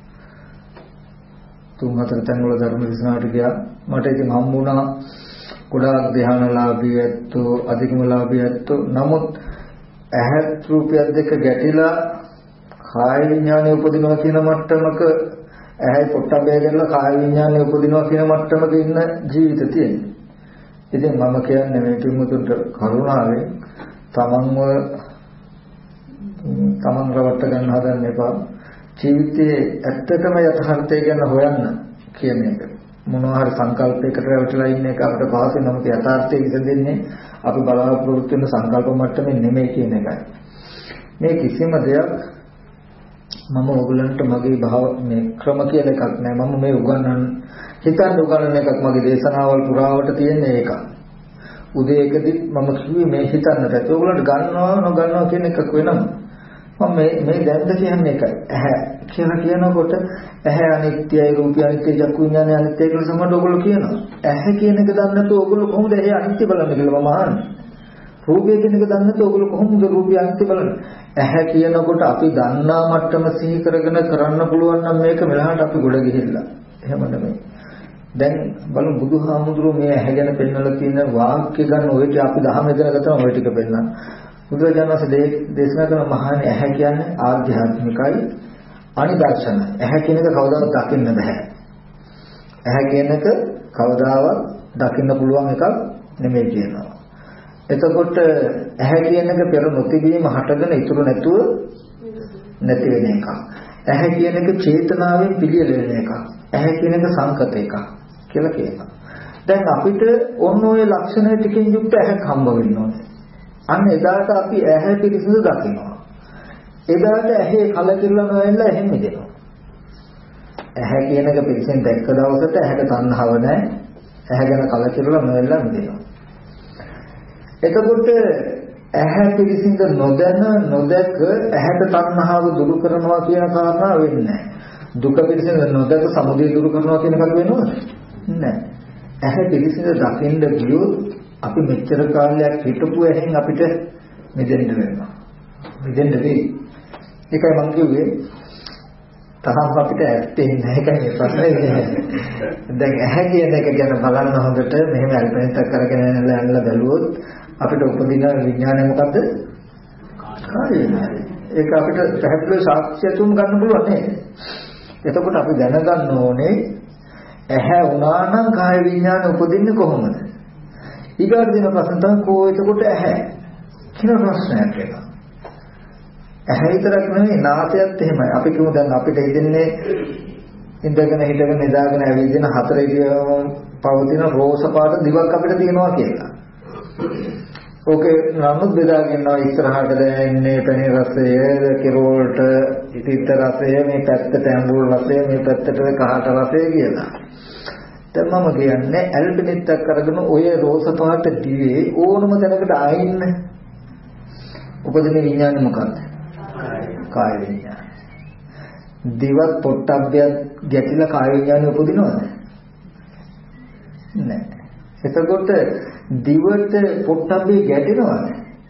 A: 3-4 තැන් වල ධර්ම දේශනාවට ගියා. මට ඉතින් හම්බුණා ගොඩාක් ධ්‍යානලාභී ඇත්තෝ අධිකමලාභී ඇත්තෝ. නමුත් ඇහත් රූපයක් දෙක ගැටිලා කාය විඥානය උපදිනවා කියන මට්ටමක ඇහැයි පොට්ටබ්බය ගැටලා කාය විඥානය උපදිනවා කියන මට්ටමක ඉන්න ජීවිත තියෙනවා. ඉතින් මම කියන්නේ මේ පිටුමුතුන්ට කරුණාවෙන් තමන් රවට්ට ගන්න හදන්න එපා. ජීවිතයේ ඇත්තටම යථාර්ථය ගැන හොයන්න කියන එක. මොනවා හරි සංකල්පයකට රැවටිලා ඉන්න එක අපිට පහසුයි. නමුත් යථාර්ථය විසඳෙන්නේ අපි බලාපොරොත්තු වෙන සංකල්ප මට්ටමේ නෙමෙයි කියන එකයි. මේ කිසිම දෙයක් මම ඔයගලන්ට මගේ මේ ක්‍රම කියලා එකක් නෑ. මම මේ උගන්වන්න හිතන්න උගන්වන එකක් මගේ දේශනාවල් පුරාවට තියෙන එක. උදේ එකදී මම කිව්වේ මේ හිතන්නට. ඒක ඔයගලන්ට ගන්නවා නොගන්නවා කියන එකක් වෙනම. මම මේ දැන්ද කියන්නේ එකයි. ඇහැ කියලා කියනකොට ඇහැ අනිත්‍යයි, රූපය අනිත්‍යයි, චක්කු විඥානය අනිත්‍යයි කියලා සමහරවිට ඔයගොල්ලෝ කියනවා. ඇහැ කියන එක දන්නේ නැතුව ඔයගොල්ලෝ කොහොමද ඇහැ අනිත්‍ය බලන්නේ කියලා මම අහන්නේ. රූපය කියන එක දන්නේ නැතුව ඔයගොල්ලෝ කොහොමද රූපය අනිත්‍ය බලන්නේ? ඇහැ කියනකොට අපි දන්නා මට්ටම සිහි කරගෙන කරන්න පුළුවන් නම් මේක මෙලහට අපි ගොඩ ගිහිල්ලා. එහෙම නෙමෙයි. දැන් බලමු බුදුහාමුදුරුවෝ මේ ඇහැ ගැන පෙන්වලා තියෙන වාක්‍ය ගන්න ඔය ටික අපි දහම ඉගෙන ගත්තාම ඔය ටික පෙන්නන. බුදුරජාණන් වහන්සේ දේශනා කරන මහානේ ඇහැ කියන්නේ ආධ්‍යාත්මිකයි අනිදර්ශනයි. ඇහැ කියන එක කවදාවත් දකින්න බෑ. ඇහැ කියන එක කවදාවත් දකින්න පුළුවන් එකක් නෙමෙයි කියනවා. එතකොට ඇහැ කියන එක පෙර නොතිබීම හටගෙන ඉතුරු නැතුව නැති වෙන එකක්. ඇහැ කියන එක චේතනාවෙන් පිළියෙල වෙන එකක්. ඇහැ කියන එක සංකත එකක් කියලා කියනවා. දැන් අපිට ඔන්න ඔය ලක්ෂණ ටිකෙන් යුක්ත ඇහැක් හම්බ වෙන්න ඕනේ. අන්න එදාට අපි ඇහැ පිරිසිදු දකිනවා. එදාට ඇහි කලකිරලා නොවෙලා එහෙම මිදෙනවා. ඇහැ කියන එක පිරිසින් දැක්ක දවසට ඇහැට තණ්හාව නැහැ. ඇහැ ගැන කලකිරලා නොවෙලා මිදෙනවා. එතකොට ඇහැ පිරිසිඳ නොදැක ඇහැට තණ්හාව දුරු කරනවා කියන කාරණා වෙන්නේ නැහැ. දුක පිරිසිඳ නොදැක සමුදය දුරු කරනවා කියන එකක් වෙනවද? නැහැ. ඇහැ පිරිසිඳ දකින්න ගියොත් අපි මෙච්චර කාලයක් හිටපු ඇහෙන් අපිට මිදෙන්න වෙනවා. මිදෙන්න වෙයි. ඒකයි මම කිව්වේ තාම අපිට ඇත්තේ නැහැ ඒකයි ප්‍රශ්නේ. දැන් ඇහැ කියන එක ගැන බලන්න හොඳට මෙහෙම අල්පෙන්තක් කරගෙන යනලා බැලුවොත් අපිට උපදින විඥානය මොකද්ද? කාය විඥානය. ඒක අපිට පැහැදිලිව සාක්ෂිය තුන් ගන්න පුළුවන් නේද? එතකොට අපි දැනගන්න ඕනේ ඇහැ වුණා නම් කාය විඥානය උපදින්නේ කොහොමද? ඊගාට දෙන ප්‍රශ්න තමයි කෝ එතකොට ඇහැ කියලා ප්‍රශ්නයක් එනවා. ඇහැ විතරක් නෙවෙයි නාසයත් එහෙමයි. අපි කියමු දැන් අපිට හිතෙන්නේ ඉඳගෙන හිටගෙන නිදාගෙන ඇවිදින හතර ඉරියව්වම පවතින රෝස පාට දිවක් අපිට තියෙනවා කියලා. ඕකේ නමුත් බෙදාගෙනවා ඉස්සරහට දැනෙන්නේ පැණි රසය, කිරෝල්ට ඉතිත් රසය, මේ පැත්තට ඇඹුල් රසය, මේ පැත්තට කහට රසය කියලා. දැන් මම කියන්නේ ඇල්පිනිත්තක් අරගෙන ඔය රෝස පාට දිවේ ඕනම තැනකට ආයින්න උපදින විඥානේ මොකක්ද? කාය විඥාන. දිවත් පොට්ටබ්බයක් ගැටිලා කාය විඥානේ උපදිනවද? නැහැ. එතකොට දිවට පොට්ටබ්බේ ගැටෙනවද?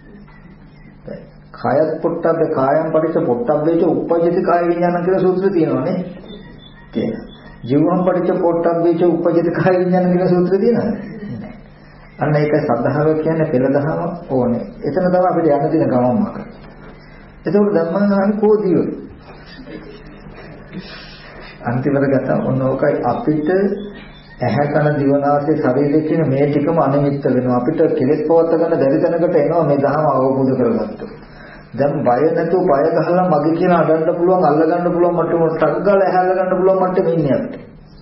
A: කායත් පොට්ටබ්බේ කායම් පරිච්ඡ පොට්ටබ්බේට උපජ්ජති කාය විඥාන කියලා සූත්‍රය තියෙනවානේ. තියෙනවා. ජීවම් පරිච්ඡ පොට්ටබ්බේට උපජ්ජති කාය විඥාන කියලා සූත්‍රය තියෙනවද? නැහැ. අන්න ඒක සද්ධාව කියන්නේ පෙළ දහම ඕනේ. එතන තමයි අපිට යන්න තියෙන ගමන් මාර්ගය. එතකොට ධම්මනාහි කෝදිය අන්තිමට ගත්තා ඔන්න ඕකයි අපිට ඇහැ කන දිවනාසය ශරීරය කියන මේ ටිකම අනිමිත්ත වෙනවා අපිට කෙලෙස් පවත් ගන්න බැරි තැනකට එනවා මේ ධර්ම අවබෝධ කරගත්තොත් දැන් බය නැතුව බය ගහලා මගේ කියලා අඬන්න පුළුවන් අල්ල ගන්න පුළුවන් මට්ටමට ටක් ගාලා ඇහැල්ල ගන්න පුළුවන් මට්ටමේ ඉන්නේ අපිට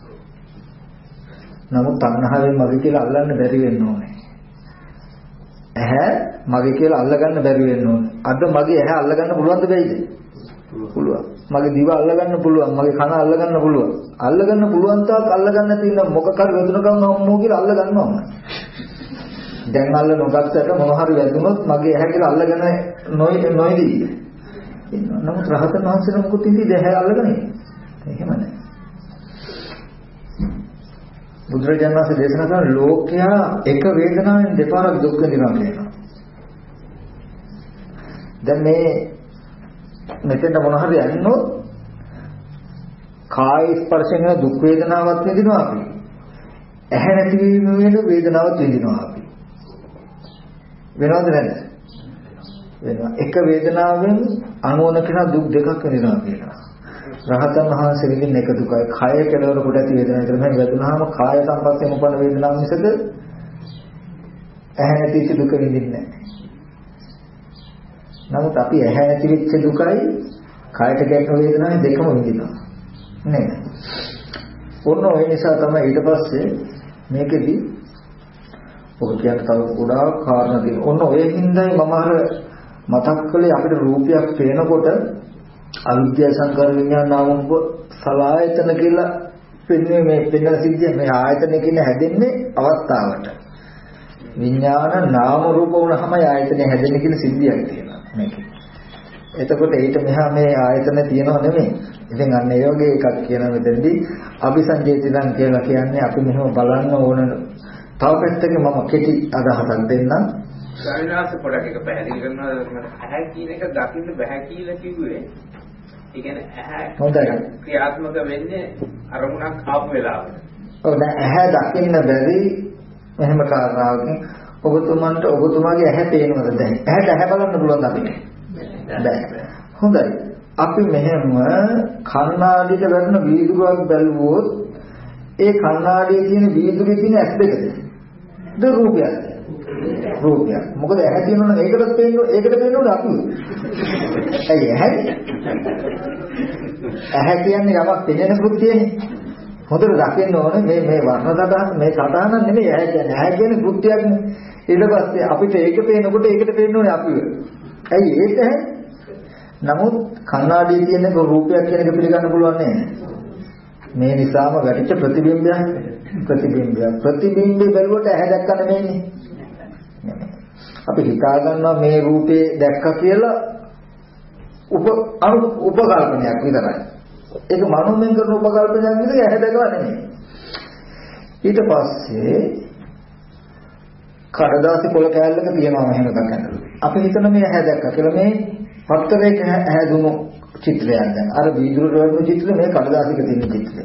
A: නමුත් තණ්හාවෙන් මගේ කියලා අල්ලන්න බැරි වෙන්න ඕනේ ඇහැ මගේ කියලා අල්ල ගන්න බැරි වෙන්න ඕනේ. අද මගේ ඇහැ අල්ල ගන්න පුළුවන්ද බැයිද? පුළුවන්. මගේ දිව අල්ල ගන්න පුළුවන්. මගේ කන අල්ල ගන්න පුළුවන්. අල්ල ගන්න පුළුවන් තාක් අල්ල ගන්න තියෙන මොකක් හරි වැදුනකම් අම්මෝ කියලා අල්ල ගන්නවා. දැන් අල්ල නොගත්තට මොන හරි වැදුනොත් මගේ ඇහැ කියලා අල්ලගෙන නොයිදී. නමුත් රහතන් වහන්සේලා මොකද ඉඳී ඇහැ අල්ලගෙන ඉන්නේ. එහෙම නැහැ. බුදුරජාණන් වහන්සේ දේශනා කරන ලෝකයා එක වේදනාවෙන් දෙපාරක් දුක් විඳිනවා කියනවා. දැන් මේ මෙතෙන්ට මොන හරි යන්නොත් කාය ස්පර්ශයෙන් දුක් වේදනාවක් විඳිනවා අපි. ඇහැ නැතිවීම වෙන වේදනාවක් විඳිනවා අපි. වෙනවද නැද්ද? වෙනවා. එක වේදනාවෙන් අනුවන කෙනා දුක් දෙකක් විඳිනවා කියනවා. රහතන් වහන්සේ විඳින එක දුකයි. කය කෙලවර කොට ඇති වේදනාව විතරයි. මේ වැදුනහම කාය සංපස්යෙන් උපන්න වේදනාව මිසක ඇහැ නැතිවෙච්ච දුක විඳින්නේ නැහැ. නමුත් අපි ඇහැ නැතිවෙච්ච දුකයි කායට ගැටෙන වේදනාවයි දෙකම විඳිනවා. නේද? ඔන්න ඔය නිසා තමයි ඊට පස්සේ මේකෙදි ඔබ කියන තව ගොඩාක් කාරණා තියෙනවා. ඔන්න ඔය හින්දායි මම අර මතක් කළේ අපිට රූපයක් පේනකොට අවිද්‍යා සංකාර විඥාන නාම සලආයතන කියලා පෙන්වන්නේ මේ පෙන්වන සිද්ධිය මේ ආයතන කියන හැදෙන්නේ අවස්ථාවට විඥාන නාම රූප වුණාම ආයතන හැදෙන්නේ කියන සිද්ධියක් තියෙනවා මේකේ. එතකොට ඊට මෙහා මේ ආයතන තියෙනව නෙමෙයි. ඉතින් අන්න ඒ වගේ එකක් කියන මෙතනදී අபிසංජේතිතං කියලා කියන්නේ අපි මෙහෙම බලන්න ඕන. තව පැත්තකින් මම කෙටි අදහසක් දෙන්නම්.
E: සාරිනාස පොඩක් එක පැහැදිලි කරනවා ඇහැ කියන එක දකින්න බෑ කියලා කිව්වේ. ඒ කියන්නේ ඇහැ
A: හොඳයි.
E: ක්‍රියාත්මක වෙන්නේ අරමුණක් ආපු වෙලාවට.
A: ඔව් දැන් ඇහැ දකින්න බැරි මෙහෙම කාරණාවකින් ඔබතුමාගේ ඇහැ පේනවද දැන්? ඇහැට ඇහැ බලන්න පුළුවන් අපිට. බෑ. හොඳයි. අපි මෙහෙම කණ්ණාඩියට වැටෙන වීදුරුවක් බැලුවොත් ඒ කණ්ණාඩියේ තියෙන වීදුරුවේ තියෙන ඇස් දෙකද? රූපයක්. රූපයක්. මොකද ඇහැ තියෙනවා නම් ඒකට පේන්නේ අපි. ඇයි ඇහැ? ඇහැ කියන්නේ යමක් පෙනෙන කෘත්‍යනේ. හොඳට දකින්න ඕනේ මේ වර්ණ සටහන මේ සටහන නෙමෙයි ඇහැ කියන්නේ. ඇහැ කියන්නේ කෘත්‍යයක්නේ. ඊට පස්සේ අපිට ඒක පේනකොට ඒකට පේන්න ඕනේ අපිව. ඇයි ඒක ඇහැ? නමුත් කණ්ණාඩියේ තියෙන රූපයක් කියන එක පිළිගන්න පුළුවන් නෑ. මේ නිසාම වැටිච්ච ප්‍රතිබිම්බේ බැලුවට ඇහැ දැක්ක නෙමෙයිනේ. අපි හිතා ගන්නවා මේ රූපේ දැක්ක කියලා උපකල්පනයක් විතරයි. ඒක මනෝමයෙන් කරන උපකල්පනයක් විතරයි ඇහැ දැකලා නෙමෙයි. ඊට පස්සේ කඩදාසි පොළ කෑල්ලක තියෙනවා මෙහෙම එකක් ඇඳලා. අපි හිතන මේ ඇහැ දැක්ක කියලා මේ පත්තරයක හැදුණු චිත්‍රයක් දැන් අර වීදුරුවට වඩන චිත්‍රය මේ කඩදාසියක තියෙන චිත්‍රය.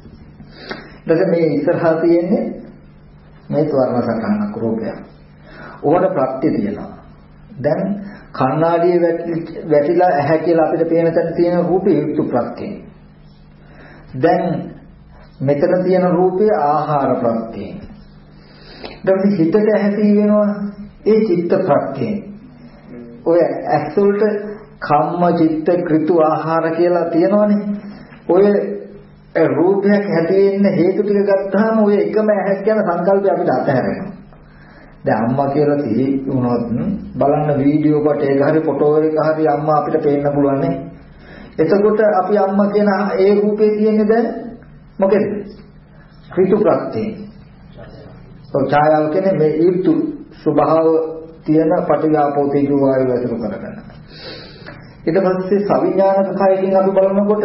A: ඊට මේ ඉස්සරහා තියෙන්නේ මේ වර්ණ සටහනක් රූපයක්. ඕකට ප්‍රත්‍ය තියෙනවා. දැන් කණ්ණාඩියේ වැටිලා ඇහැ කියලා අපිට පේන තැන තියෙන රූපේ යුක්ත ප්‍රත්‍යය. දැන් මෙතන තියෙන රූපේ ආහාර ප්‍රත්‍යය. දැන් හිතට ඇහැටි වෙනවා ඒ චිත්ත ප්‍රත්‍යය. ඔය ඇස්වලට කම්ම චිත්ත කෘතු ආහාර කියලා තියෙනවනේ. ඔය රූපයක් හැටි වෙන්න හේතු ටික ගත්තාම ඔය එකම ඇහැක් කියන සංකල්පය අපිට අතහැරෙනවා. දැන් අම්මා කියලා සිහි වුණොත් බලන්න වීඩියෝ කොට ඒක හරි ෆොටෝ එක හරි අම්මා අපිට පේන්න පුළුවන් නේ. එතකොට අපි අම්මා කියන ඒ රූපේ තියෙන්නේ දැන් මොකද? ඍතු ප්‍රත්‍යය. ඔය ඡායාව කියන්නේ මේ ඍතු ස්වභාව තියෙන පටිඝාපෝ තේජෝ වායු ඇතුළු කරගන්න. ඊට පස්සේ සවිඥානික කයකින් අපි බලනකොට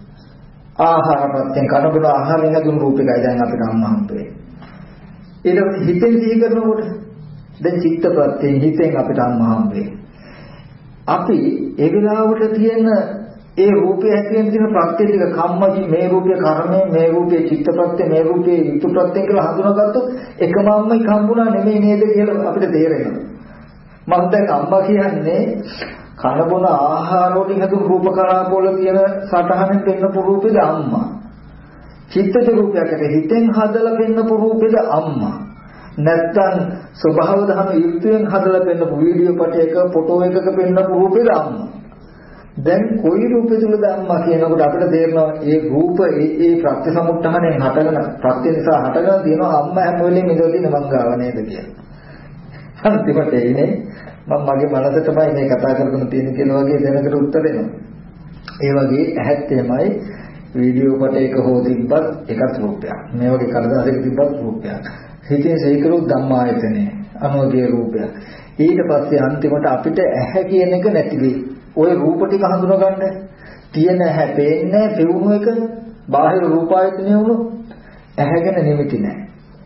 A: ආහාර ප්‍රත්‍යයෙන් කනබුන ආහාරයෙන් හදුණු රූපයයි දැන් අපිට අම්මා හම්බෙන්නේ. ඊට පස්සේ හිතෙන් සිහි කරනකොට දැන් චිත්ත ප්‍රත්‍යයෙන් හිතෙන් අපිට අම්මා හම්බෙන්නේ. අපි ඒ වෙලාවට තියෙන ඒ රූපය හැටියෙන් තියෙන ප්‍රත්‍ය ටික කම්මජි මේ රූපය කර්මය මේ රූපය චිත්ත ප්‍රත්‍ය මේ රූපය යුතු ප්‍රත්‍යයෙන් කියලා හඳුනාගත්තොත් එකම අම්මයි හම්බුණා නෙමෙයි නේද කියලා අපිට තේරෙනවා. මම දැන් අම්මා කියන්නේ කනබුන ආහාර වලින් හදුණු රූප කලාප වල තියෙන සටහනෙන් පෙන්නපු රූපෙද අම්මා. චිත්තජ රූපයකට හිතෙන් හදලා පෙන්නපු රූපෙද අම්මා. නැත්තම් ස්වභාව ධර්ම යුක්තයෙන් හදලා පෙන්නපු වීඩියෝ පටයක ෆොටෝ එකක පෙන්නපු රූපෙද අම්මා. දැන් කොයි රූපෙදුලද අම්මා කියනකොට අපිට තේරෙනවා ඒ රූප ඒ ප්‍රත්‍ය සමුත්ථානයෙන් හටගෙන ප්‍රත්‍ය නිසා හටගෙන තියෙනවා අම්මා හැම වෙලෙම ඉඳලා තියෙන මංගාව නේද කියලා. අන්තිමට එන්නේ මම මගේ මනසටමයි මේ කතා කරගෙන තියෙන කියලා වගේ දැනකට උත්තර එනවා. ඒ වගේ ඇහත් එමයයි වීඩියෝ පටයක හෝ තිබ්බත් එකත් රූපයක්. මේ වගේ කඩදාසියක තිබ්බත් රූපයක්. හිතේ සේකලු ධම්මායතනේ අනුගේ රූපයක්. ඊට පස්සේ අන්තිමට අපිට ඇහැ කියන එක නැති වෙයි. ওই රූප ටික හඳුනා ගන්න තියෙන ඇහැ පේන්නේ පෙවුණු එක බාහිර රූපායතනය වුණු ඇහැගෙන නිමිති නැහැ.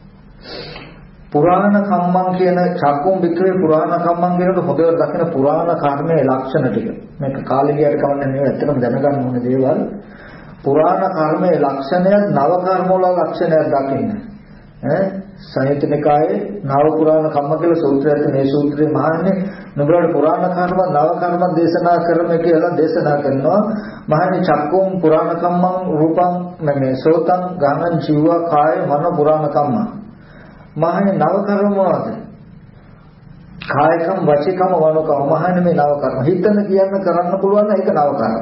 A: පුරාණ කම්මං කියන චක්කුම් වික්‍රේ පුරාණ කම්මං කියනකොට හොඳට දකින පුරාණ කර්මයේ ලක්ෂණ ටික. මේක කාලේ ගියට කවන්නේ නෙවෙයි ඇත්තටම දැනගන්න ඕන දේවල්. පුරාණ කර්මයේ ලක්ෂණයත් නව කර්ම වල ලක්ෂණයක් දකින්න. සංයුතනිකායේ නව පුරාණ කම්ම කියලා සූත්‍රයක් මේ සූත්‍රේ මහන්නේ නුඹලාට පුරාණ කර්ම නව කර්ම දේශනා කරන්න කියලා දේශනා කරනවා. මහන්නේ චක්කුම් පුරාණ කම්මං රූපං මේ සෝතං ගානං ජීව කාය මන පුරාණ කම්ම. මහන්නේ නව කර්ම මොනවද? කායකම් වචිකම් මනෝකම් මහන්නේ මේ නව කර්ම. හිතන කියන්න කරන්න පුළුවන් ඒක නව කර්ම.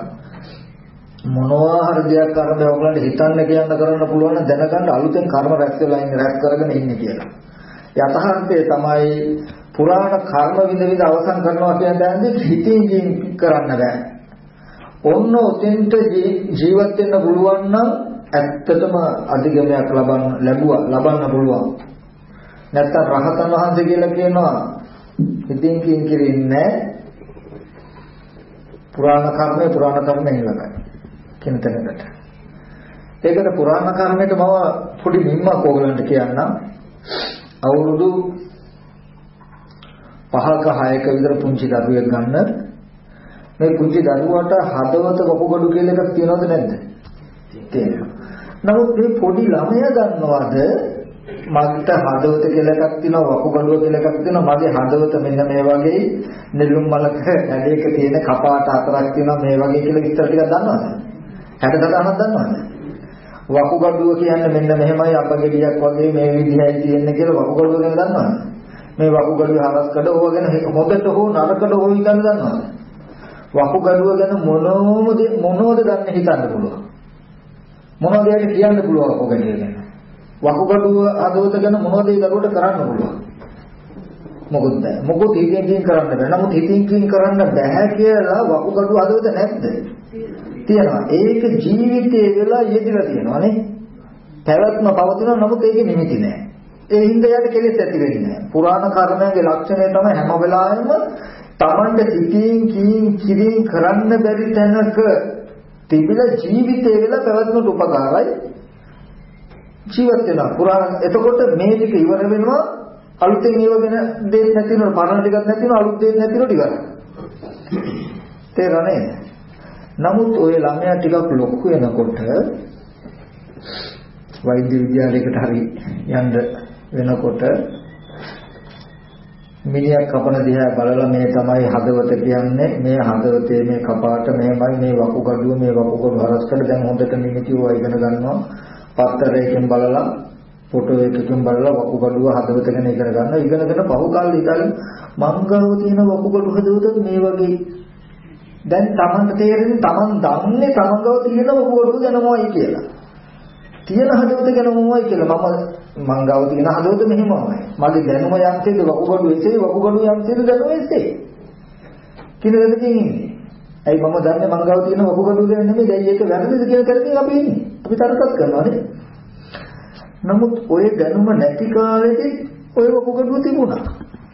A: මොනවා හරි දෙයක් කරන්න ඔයගලන්ට හිතන්න කියන්න කරන්න පුළුවන් නම් දැනගන්න අලුතෙන් කර්ම රැස් වෙලා ඉන්නේ රැස් කරගෙන ඉන්නේ කියලා. යථාර්ථය තමයි පුරාණ කර්ම විඳ අවසන් කරනවා කියන දන්නේ හිතින් කරන්න බෑ. ඔන්න උතෙන්ට ජීවත් වෙන්න පුළුවන් නම් ඇත්තටම අධිගමයක් ලබන්න පුළුවන්. නැත්තම් රහතන් වහන්සේ කියලා කියනවා හිතින් කිරින්නේ පුරාණ කර්මයෙන් ළඟයි. කින්තනකට. ඒකට පුරාණ කර්මයට මම පොඩි නිම්මක් ඕගලන්ට කියන්නම්. අවුරුදු 5ක 6ක විතර පුංචි දරුවෙක් ගන්න. මේ පුංචි දරුවාට හදවත වකුගඩු කියලා එකක් තියෙනවද නැද්ද? තියෙනවා. නමුත් මේ පොඩි ළමයා දන්නවද මට හදවත කියලා එකක් තියෙනවා වකුගඩුව කියලා එකක් තියෙනවා මගේ හදවත මෙන්න මේ වගේ නෙළුම් මලක ඇඩයක තියෙන කපාට 4ක් තියෙනවා මේ වගේ කියලා විස්තර ටිකක් දන්නවද? 60 දන්නවද? වකුගඩුව කියන්නේ මෙන්න මෙහෙමයි අපගෙඩියක් වගේ මේ විදිහයි තියෙන්නේ කියලා වකුගඩුව ගැන දන්නවද? මේ වකුගඩුවේ හරස්කඩ ඕව ගැන හොඳට හෝ නරකට හෝ හිතන්න දන්නවද? වකුගඩුව ගැන මොනවද දන්නේ හිතන්න පුළුවන්. මොනවද යන්නේ කියන්න පුළුවන් වකුගඩුව ගැන. වකුගඩුව හදවත ගැන මොනවද ඒ දරුවට කරන්න පුළුවන්. මොකද හිතින් කරන්න බෑ. නමුත් හිතින් කරන්න බෑ කියලා වකුගඩුව හදවත නැද්ද? තියෙනවා. ඒක ජීවිතේ වෙලා යෙදিলা තියෙනවානේ. පැවැත්ම පවතිනවා නමුත් ඒකේ නිමිති නෑ. ඒ හින්දා යට කෙලෙස් ඇති වෙන්නේ නෑ. පුරාණ කර්මයේ ලක්ෂණය තමයි හැම වෙලාවෙම Tamante කිරින් කරන්න බැරි තැනක තිබිලා ජීවිතේ වෙලා පැවැත්මට උපකාරයි. ජීවත් වෙනවා. පුරාණ එතකොට මේ ටික ඉවර වෙනවා අලුතෙන් ඉවගෙන දෙයක් නැති වෙනවා. පරණ ටිකක් නැති වෙනවා අලුත් දෙයක් නැති වෙනවා ඉවරයි. තේරෙන්නේ? නමුත් ওই ළමයා ටිකක් ලොකු වෙනකොට වෛද්‍ය විද්‍යාලයකට හරි යන්න වෙනකොට මිනිහා කපන දිහා බලලා මේ තමයි හදවත කියන්නේ, මේ හදවතේ මේ කපාට මේමයි, මේ වකුගඩුව මේ වකුගඩු හරස්කඩ දැන් හොඳට නිමිතිව ඉගෙන ගන්නවා. පත්තරයකින් බලලා ෆොටෝ එකකින් බලලා වකුගඩුව හදවත ගැන ඉගෙන ගන්නවා. ඉගෙනගෙන පහු කාලේ ඉඳන් මංගව තියෙන වකුගඩු හදවත මේ වගේ දැන් Tamanට තේරෙන්නේ Taman දන්නේ Tamanගව තියෙන වකුගඩුව ගැනමයි කියලා. තියෙන හදවත ගැනමයි කියලා මංගව තියෙන හදවත මෙහෙමයි. මගේ දැනුම යම්තේද වකුගඩු එසේ වකුගඩු යම්තේද දැනුම එසේ. කියලා දෙන්නේ. ඇයි මම දන්නේ මංගව තියෙන වකුගඩුව ගැන නෙමෙයි දැන් ඒක වැරදිද කියලා කරන්නේ අපි ඉන්නේ. අපි තරකස් කරනවා නේද? නමුත් ඔය දැනුම නැති කාලෙදී ඔය වකුගඩුව තිබුණා.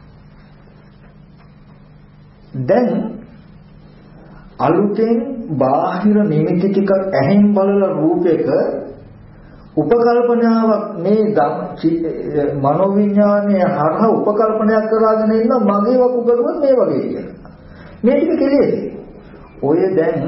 A: දැන් අලුතෙන් බාහිර නිමිති ටික ඇහෙන් බලලා රූපයක උපකල්පනාවක් මේ මනෝවිඤ්ඤාණය හරහා උපකල්පනයක් කරගෙන ඉන්න මගේ වකුගඩුව මේ වගේ කියලා. මේ ටික කෙලෙස්. ඔය දැන්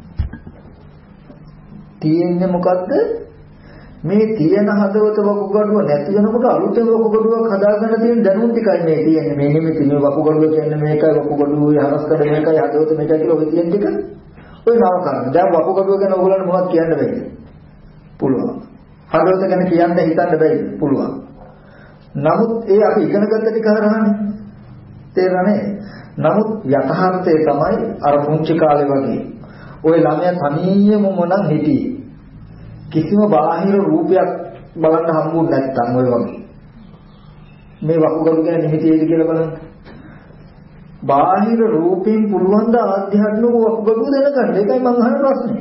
A: තියෙන්නේ මොකද්ද? මේ තියෙන හදවත වකුගඩුව නැති වෙනකොට අලුතෙන් වකුගඩුවක් හදාගන්න තියෙන දැනුම් ටිකයි මේ තියෙන්නේ. මේ නිමිති මේ වකුගඩුව කියන්නේ මේකයි, වකුගඩුවේ හරස්කඩ මේකයි, හදවත මේකයි කියලා ඔය තියෙන ටික ඔය නව කරන්නේ. දැන් වකුගඩුව ගැන ඕගොල්ලන්ට මොනවද කියන්න බැරිද? පුළුවන්. හදවත ගැන කියන්න හිතන්න බැරිද? පුළුවන්. නමුත් ඒ අපි ඉගෙන ගත්ත ටික හරහානේ. තේරෙන්නේ? නමුත් යථාර්ථය තමයි අර පුංචි කාලේ වගේ. ওই ළමයා තනියම මොනනම් හිටියේ. කිසිම බාහිර රූපයක් බලන්න හම්බුනේ නැත්තම් ඔය වගේ. මේ වකුගඩු ගැන නිමිතියේද කියලා බලන්න. බාහිර රූපෙන් පුළුවන් ද ආධ්‍යාත්මික වකුගඩුව දැනගන්න. ඒකයි මම අහන ප්‍රශ්නේ.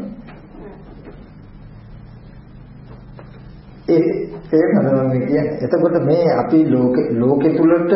A: ඒ නම කියන්නේ එතකොට මේ අපි ලෝකෙ තුලට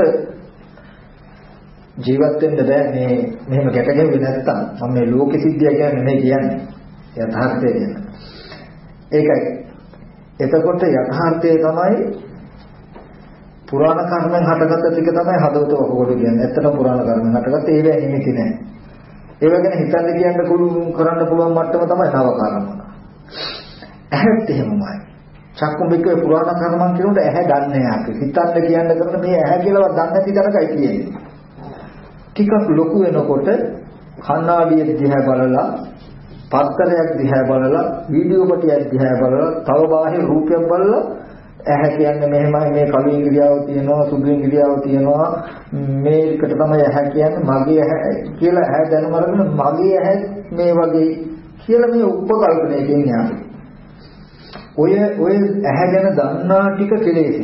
A: ජීවත් වෙන්න බෑ මේ මෙහෙම ගැටගැහුවේ නැත්තම්. මම මේ ලෝකෙ සිද්ධිය කියන්නේ නෙමෙයි කියන්නේ. යථාර්ථය කියන්නේ. ඒකයි. එතකොට යථාර්ථය තමයි පුරාණ කර්මෙන් හටගත්ත ටික තමයි හදවත වකුගඩු කියන්නේ. ඇත්තටම පුරාණ කර්මෙන් හටගත්ත ඒවැ නිමිති නෑ. ඒව ගැන හිතන්න කියන්න කරන්න පුළුවන් මට්ටම තමයි නව කර්ම. ඇහත් එහෙමයි. චක්කුම්බිකේ පුරාණ කර්මන් කියනකොට ඇහැ ගන්න යාක. හිතන්න කියන්න කරන මේ ඇහැ කියලාවත් දන්නේ නැති තරකයි කියන්නේ. ටිකක් ලොකු වෙනකොට කණ්ණාඩිය දිහා බලලා, පත්තරයක් දිහා බලලා, වීඩියෝ පිටියක් දිහා බලලා, තව බාහිර රූපයක් බලලා ඇහැ කියන්නේ මෙහෙමයි, මේ කළු ඉංග්‍රීසියාව තියෙනවා, සුදු ඉංග්‍රීසියාව තියෙනවා, මේකට තමයි ඇහැ කියන්නේ, මගේ ඇහැ කියලා ඇහැ දැනුම අරගෙන මගේ ඇහැ මේ වගේ කියලා මේ උපකල්පනයකින් යනවා. ඔය ඇහැ ගැන දන්නා ටික කෙලෙසි.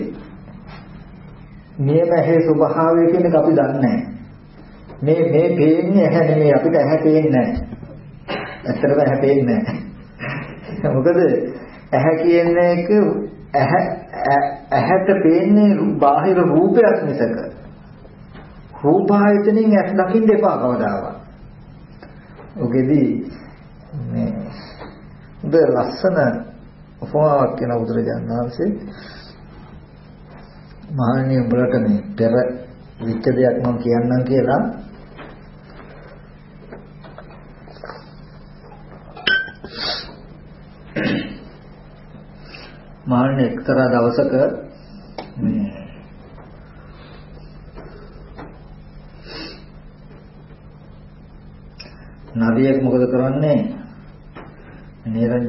A: නියම ඇහි ස්වභාවය කියන එක අපි දන්නේ නැහැ. මේ පේන්නේ ඇහැ නෙමෙයි, අපිට ඇහැ පේන්නේ නැහැ. ඇත්තටම ඇහැ පේන්නේ නැහැ. මොකද ඇහැ කියන එක ඇහැට පේන්නේ බාහිර රූපයක් මිසක රූපායතනෙන් ඇස් දකින්න එපා කවදාවත්. ඔකෙදී මේ ලස්සන උපමාවක් කියන බුදුරජාණන් වහන්සේ මහණෙනි උඹලට මේ පෙර විච්ච දෙයක් මම කියන්නම් කියලා මහණෙනි එක්තරා දවසක නදියෙක් මොකද කරන්නේ නේරංජ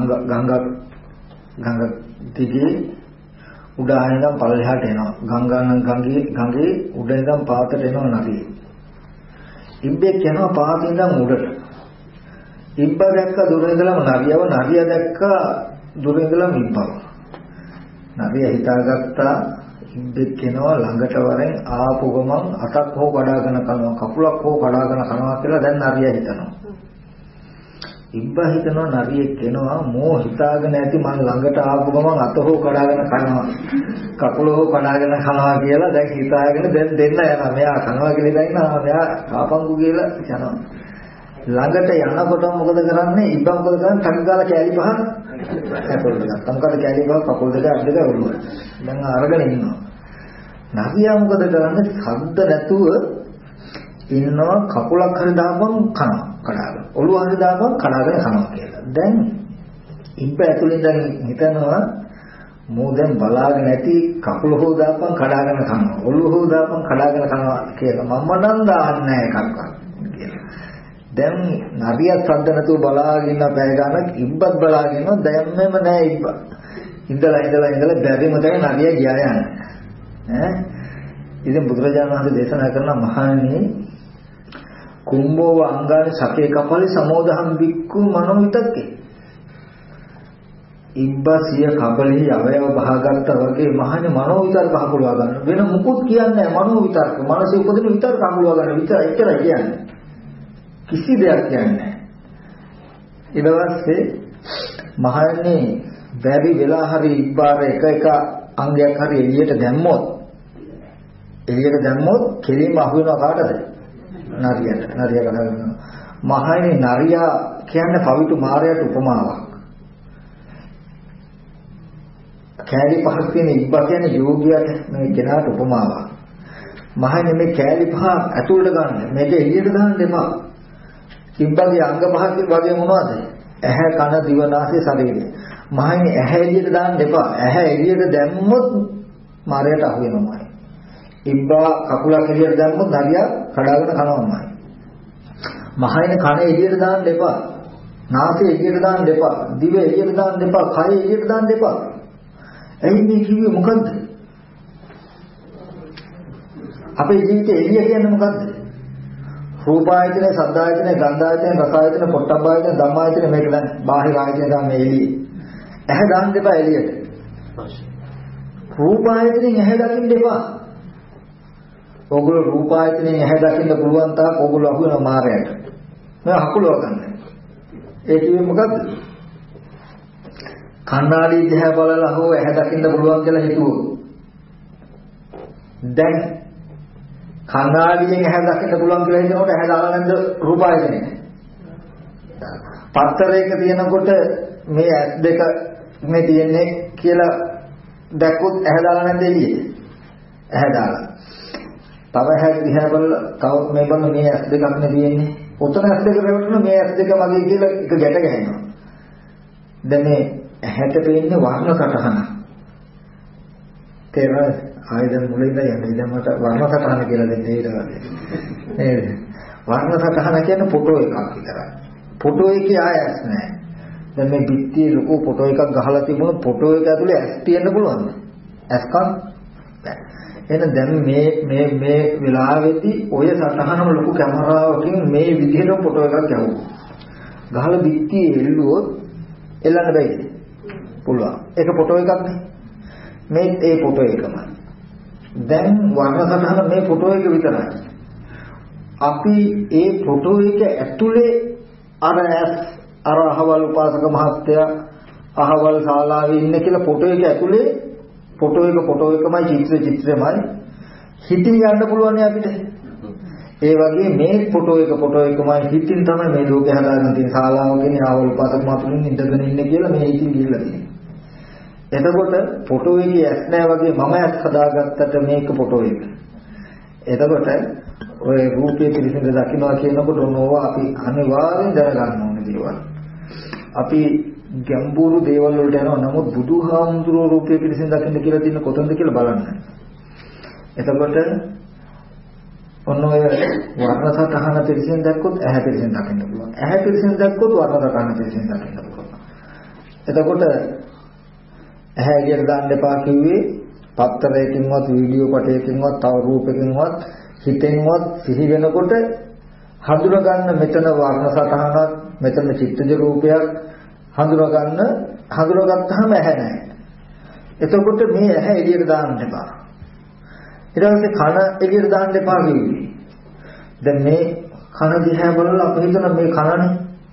A: ගංගා දිගේ උඩ ආයෙනම් පල්ලෙහාට එනවා. ගඟේ උඩ ඉඳන් පාතට එනවා නදිය. ඉබ්බෙක් යනවා පාතේ ඉඳන් උඩට. ඉබ්බ දැක්ක දුර ඉඳලම නදියව, නදිය දැක්ක දුර ඉඳලම ඉබ්බව. නදිය හිතාගත්තා ඉබ්බෙක් එනවා ළඟට වරෙන් ආපු ගමන් අතක් හෝ කඩාගෙන කනවා, කකුලක් හෝ කඩාගෙන කනවා කියලා දැන් නරිය හිතනවා. ඉබ්බා හිතනවා නරියෙක් එනවා මෝ හිතාගෙන ඇති මම ළඟට ආපු ගමන් අත හෝ කඩාගෙන කනවා, කකුල හෝ කඩාගෙන කනවා කියලා දැන් හිතාගෙන දැන් දෙන්න යනවා. මෙයා කනවා කියලා ඉඳලා මෙයා ආපංගු කියලා යනවා. ළඟට යනකොට මොකද කරන්නේ? ඉබ්බා මොකද කරන්නේ? ටක් ගාලා කෑලි පහක් ඇපල් දෙකක්. මොකද කෑලි පහක් කකුල් දෙක අත් දෙක උරුම. දැන් අරගෙන ඉන්නවා. නරියා මොකද කරන්නේ? ශබ්ද නැතුව ඉන්නවා, කකුලක් හරි දාපම් කනවා කඩාගෙන. ඔළුව හරි දාපුවම කඩාගෙන කනවා කියලා. දැන් ඉබ්බ ඇතුලෙන් දැන් හිතනවා මෝ දැන් බලාගෙන නැති කකුල හො දාපුවම කඩාගෙන කනවා. ඔළුව හො දාපුවම කඩාගෙන කනවා කියලා. මම නම් දාන්නේ නැහැ එකක්වත් කියලා. දැන් නරියක් සද්ද නැතුව බලාගෙන ඉන්න බෑ ගන්න ඉබ්බත් බලාගෙන ඉන්නවා දැම්මම නෑ ඉබ්බ. ඉඳලා බැරිම තැන නරිය ගියා යන්නේ. ඉතින් බුදුරජාණන් වහන්සේ දේශනා කරන මහණෙනි කුම්භෝ අංගානි සකේ කපලි සමෝදහම් බික්කු මනෝ විතක්කේ. ඉබ්බසිය කබලෙහි අවයව බහගත්තා වගේ මහණෙනි මනෝ විතර්ක හකුලවා ගන්න. වෙන මුකුත් කියන්නේ නැහැ මනෝ විතර්ක. මනසේ උපදින විතර්ක හකුලවා ගන්න විතර එච්චරයි කියන්නේ. කිසි දෙයක් කියන්නේ නැහැ. ඊට පස්සේ මහණෙනි බැරි වෙලා හරි ඉබ්බාර එක අංගයක් හරි එළියට දැම්මොත් කෙලින්ම අහු වෙනවා කාටද? නරියට. නරිය කතා කරනවා. මහණෙනි නරියා කියන්නේ පවිතු මාරයට උපමාවක්. කෑලි පහක් තියෙන ඉබ්බා කියන්නේ යෝගියාට මේ කෙනාට උපමාවක්. මහණෙනි මේ කෑලි පහ ඇතුළට ගන්න. මේක එළියට දාන්න එපා. ඉබ්බාගේ අංග පහක් වගේ මොනවද? ඇහැ කන දිව නාසය ශරීරය. මහණෙනි ඇහැ එළියට දාන්න එපා. ඇහැ එළියට දැම්මොත් මාරයට අහු වෙනවායි. ඉබ්බා කකුලක් එළියට දැම්මොත් නරියා කඩාගෙන කනවාමයි. මහණෙනි කන එළියට දාන්න එපා. නාසය එළියට දාන්න එපා. දිව එළියට දාන්න එපා. කය එළියට දාන්න එපා. එයි මේ කිව්වේ මොකද්ද? අපේ ජීවිතේ එළිය කියන්නේ මොකද්ද? රූපායතන, සද්ධායතන, ගන්ධායතන, රසායතන, පොට්ටබ්බායතන, ධම්මායතන මේක දැන් බාහිර ආයතන තමයි එළිය. ඇහැ දාන්න එපා එළියට. රූපායතනෙන් ඇහැ දකින්න එපා. ඕගොල්ලෝ රූපායතනෙන් ඇහැ දකින්න පුළුවන් තාක් ඕගොල්ලෝ අහු වෙන මායයට. මම හකුලව ගන්න. ඒ කිව්වේ මොකද්ද? කන්නාඩි දිහා බලලා හෝ ඇහැ දකින්න පුළුවන් කියලා හිතුවෝ. දැන් කන්නාඩියෙන් ඇහැ දකින්න පුළුවන් කියලා හිතනකොට ඇහැ දාලා නැද්ද රූපායතනෙ? පත්තරයක තියෙනකොට මේ ඇස් දෙක මේ තියෙන්නේ කියලා දැක්කොත් ඇහැ දාලා නැද්ද එළියේ? ඇහැ දාලා. තව ඇහැ දිහා බලලා තව මේ බලන මේ ඇස් දෙකක් නේ තියෙන්නේ. උතන ඇස් දෙක රැවටුණා මේ ඇස් දෙක මගේ කියලා එක ගැට ගහනවා. දැන් මේ ඇහැට පේන්නේ වර්ණ සටහන. තේරෙනවද? ආයතන මුලින්ද යන්නේ දැන් මට වර්ණ සටහන කියලා දෙන්න ඊට නේද? වර්ණ සටහන කියන්නේ ෆොටෝ එකක් විතරයි. ෆොටෝ එකේ ආයස් නැහැ. දැන් මේ පිටියේ ලොකු ෆොටෝ එකක් ගහලා තිබුණොත් ෆොටෝ එක ඇතුලේ ඇස් තියෙන්න පුළුවන්ද? ඇස් කන් බෑ. එහෙනම් දැන් මේ වෙලාවේදී ඔය සටහනම ලොකු කැමරාවකින් මේ විදිහට ෆොටෝ එකක් ගැහුවා. ගහලා පිටියේ එල්ලුවොත් එල්ලන්න බැයිද? පුළුවන්. ඒක ෆොටෝ එකක් නේ. මේ ඒ ෆොටෝ එකමයි. දැන් වර්ණ සටහන මේ ෆොටෝ එක විතරයි. අපි ඒ ෆොටෝ එක ඇතුලේ අර අහවල් උපාසක මහත්තයා අහවල් ශාලාවේ ඉන්න කියලා ෆොටෝ එක ඇතුලේ ෆොටෝ එකමයි චිත්‍රෙමයි හිතින් යන්න පුළුවන් නේ අපිට. ඒ වගේ මේ ෆොටෝ එකමයි හිතින් තමයි මේ ලෝකේ හදාගන්න තියෙන ශාලාවකනේ අහවල් උපාසක මහතුන් ඉඳගෙන ඉන්නේ කියලා මේ හිතින් ගිහිල්ලා තියෙනවා. එතකොට ෆොටෝ එකේ ඇස් නැහැ වගේ මම ඇස් හදාගත්තට මේක ෆොටෝ එක. එතකොට ඔය රූපයේ පිළිසිඳ දකින්නවා කියනකොට ඕනවා අපි අනිවාර්යෙන් දැනගන්න ඕනේ දේවල්. අපි ගැඹුරු දේවල් වලට යනවා. නමුත් බුදුහාමුදුරුවෝ රූපයේ පිළිසිඳ දකින්න කියලා තියෙන කොතනද කියලා බලන්න. එතකොට ඔන්න ඔය වර්ණ සටහන පිළිසිඳ දැක්කොත් ඇහැ පිළිසිඳ දකින්න පුළුවන්. ඇහැ පිළිසිඳ දැක්කොත් වර්ණ සටහන පිළිසිඳ දකින්න පුළුවන්. එතකොට ඇහැ එළියට දාන්න එපා කිව්වේ පත්තරයකින්වත් වීඩියෝ පටයකින්වත් තව රූපකින්වත් හිතෙන්වත් සිහි වෙනකොට හඳුනගන්න මෙතන වර්ණ සටහනක් මෙතන චිත්තජ රූපයක් හඳුනගත්තාම ඇහැ නැහැ. එතකොට මේ ඇහැ එළියට දාන්න එපා. ඊට පස්සේ කන එළියට දාන්න එපා කිව්වේ. දැන් මේ කන දිහා බලලා අපි හිතන මේ කනනේ.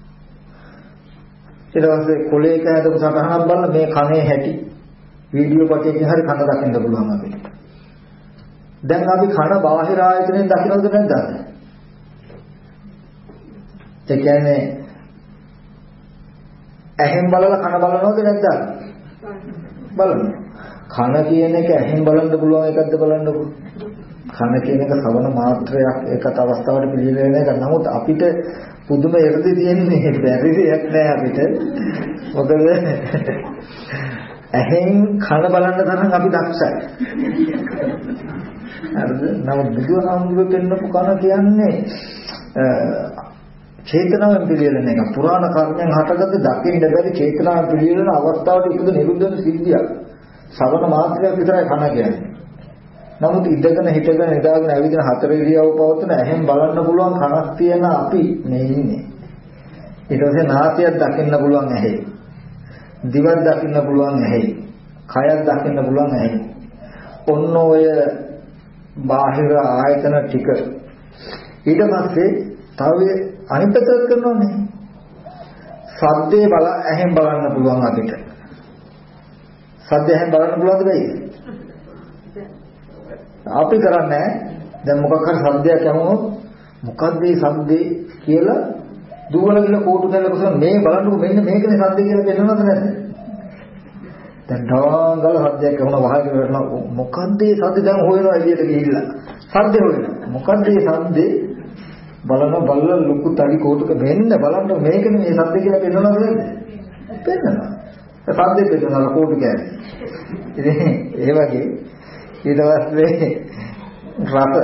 A: ඊට පස්සේ කොලේක හැදපු සටහනක් බලලා මේ කනේ හැටි වීඩියෝ පටයකින් හරි කන දකින්න පුළුවන් අපිට. දැන් අපි කන බාහිර ආයතනෙන් දකින්නද නැද්ද? ඒ කියන්නේ ඇහෙන් බලලා කන බලනවද නැද්ද? බලනවා. කන කියන එක ඇහෙන් බලන්න පුළුවන් එකක්ද බලන්නකො. කන කියන එක ශ්‍රවණ මාත්‍රයක් ඒකත් අවස්ථාවට පිළිවෙල වෙන එක. නමුත් අපිට පුදුම එරදි තියෙන්නේ බැරි දෙයක් නෑ අපිට. මොකද ඇහෙන් කන බලන්න තරම් අපි දක්ෂයි. හරිද? නමුත් බුදුහාමුදුරුවෝ පෙන්නපු කන කියන්නේ චේතනාවෙන් පිළිවෙලන එක. පුරාණ කර්මයන් හටගත්ත දකින්න බැරි චේතනාවෙන් පිළිවෙලන අවස්ථාවට ඉපද නිරුද්ධ වෙන සිද්ධියක්. ශ්‍රවණ මාත්‍රයක් විතරයි කන කියන්නේ. නමුත් ඉඳගෙන හිටගෙන නිදාගෙන ඇවිදින හතර ඉරියව් පවත්වන ඇහෙන් බලන්න පුළුවන් කනක් තියෙන අපි මේ ඉන්නේ. ඊට පස්සේ නාසයක් දකින්න පුළුවන් ඇහි. දිවක් දකින්න පුළුවන් ඇහි. කයක් දකින්න පුළුවන් ඇහි. ඔන්න ඔය බාහිර ආයතන ටික ඊට පස්සේ තව අනිත් පැත්තට කරනවානේ. සද්දේ ඇහෙන් බලන්න පුළුවන් අපිට. සද්ද ඇහෙන් බලන්න පුළුවන්ද බැයි? අපි කරන්නේ දැන් මොකක් හරි සද්දයක් යමුනොත් මොකද්ද මේ සද්දේ කියලා දුවල ගිහලා කෝටු කරලා මේ බලන්නකො මෙන්න මේකනේ සද්දේ කියලා කියනවද නැද්ද? දැන් ඩාංගල සද්දයක් වුණා වහගෙන කරනවා මොකද්ද මේ සද්දේ දැන් හොයනවා එළියට ගිහිල්ලා සද්දේ හොයනවා මොකද්ද මේ සද්දේ බලන ලොකු තඩි කෝටුක මෙන්න බලන්න මේකනේ මේ සද්දේ කියලා කියනවද නැද්ද? පෙන්නනවා. සද්දේ පෙන්නනවා කෝටු කෑනේ. ඉතින් ඒ වගේ ඊට පස්සේ රස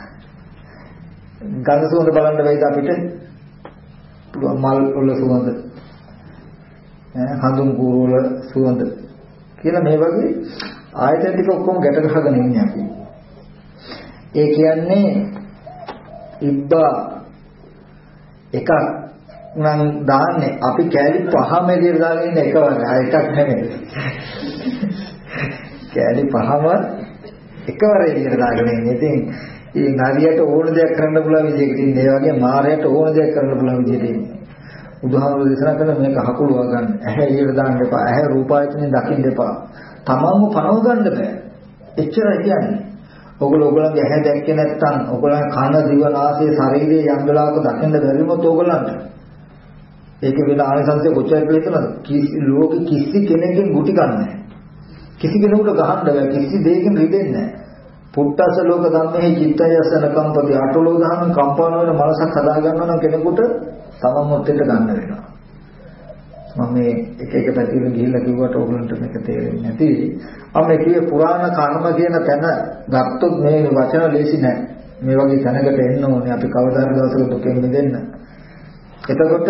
A: ගඳ සුවඳ බලන්න වෙයිද අපිට? පුළුවන්. මල් වල සුවඳ හඳුන් කූරු වල සුවඳ කියලා මේ වගේ ආයතන ටික ඔක්කොම ගැට ගහගෙන ඉන්නේ අපි. ඒ කියන්නේ ඉබ්බා එකක් නම් දාන්නේ අපි කැලි පහම එළියට දාගෙන ඉන්න එකවර එකක් නෙමෙයි. කැලි පහම එකවර එළියට දාගෙන ඉන්නේ. ඉතින් මේ නරියට ඕන දෙයක් කරන්න පුළුවන් විදිහකට ඉන්නේ. ඒ වගේ මාරයට ඕන දෙයක් කරන්න පුළුවන් විදිහට ඉන්නේ. බුදුහාමුදුරුවෝ දේශනා කරන මේක හකුලව ගන්න. ඇහැ එළියට දාන්න එපා. ඇහැ රූපායතනෙන් දකින්න එපා. තමන්ව පනව ගන්න බෑ. එච්චරයි කියන්නේ. ඔයගොල්ලෝගේ ඇහැ දැක්කේ නැත්නම් ඔයගොල්ලන් කන දිව නාසය ශරීරයේ යම් වෙලාවක දකින්න බැරි වුණොත් ඔයගොල්ලන්ට ඒක වෙන ආනිසංසය කොච්චර කියලා හිතනද? ලෝකෙ කිසි කෙනෙක්ගෙන් ගුටි ගන්න නැහැ. කිසි කෙනෙකුට ගහන්න බෑ. කිසි දෙයකින් රිදෙන්නේ නැහැ. පුට්ටස ලෝක ධම්මේ චිත්තයසන කම්පති අටලෝ දහම කම්පන වෙන මනසක් හදා ගන්නවා නම් කෙනෙකුට තමන් මොත්තේට ගන්න වෙනවා. මම මේ එක පැතිවල ගිහිල්ලා කිව්වට ඕගොල්ලන්ට මේක තේරෙන්නේ නැති. මම කියේ පුරාණ කර්ම කියන තැන ගත්තොත් මේ වචන ලේසි නෑ. මේ වගේ තැනකට එන්න ඕනේ අපි කවදා හරි දවසක දුකෙන් මිදෙන්න. එතකොට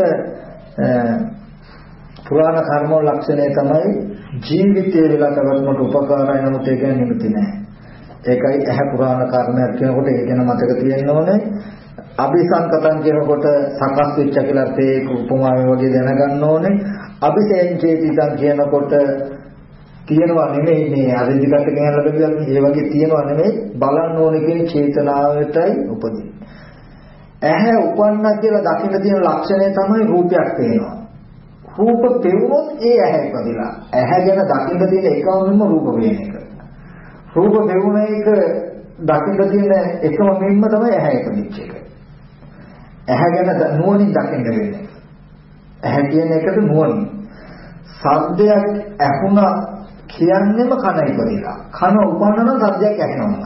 A: පුරාණ කර්ම වල ලක්ෂණය තමයි ජීවිතේ වෙලා තවත්මට උපකාරයි නමුත් ඒක නිමිති නෑ. ඒකයි ඇහැ පුරාණ කර්මයක් කියනකොට ඒක ගැන මතක තියෙන්න ඕනේ. අபிසංකතං කියනකොට සකස් වෙච්ච කියලා ඒක උපමාවෙන් වගේ දැනගන්න ඕනේ. අபிසෙන් චේතිතං කියනකොට තියෙනවා නෙමෙයි මේ අරිදිකට කියන ලැබෙන්නේ ඒ වගේ තියෙනවා නෙමෙයි බලන්න ඕනේ කියන චේතනාවටයි උපදින්නේ. ඇහැ උපන්නා කියලා දකින්න තියෙන ලක්ෂණය තමයි රූපයක් පේනවා. රූප පෙවුනොත් ඒ ඇහැ ඉපදිලා. ඇහැ ගැන දකින්න තියෙන එකම රූප වෙන එක. රූප පෙවුන එක දකින්න තියෙන එකම මෙන්න තමයි ඇහැ ඉපදිච්ච එක. ඇහැ ගැන නුවණින් දකින්න වෙන්නේ. ඇහැ කියන එකට නුවණින්. ශබ්දයක් ඇහුණා කියන්නේම කන ඉපදිලා. කන උපන්නන ශබ්දයක් ඇහෙනවමයි.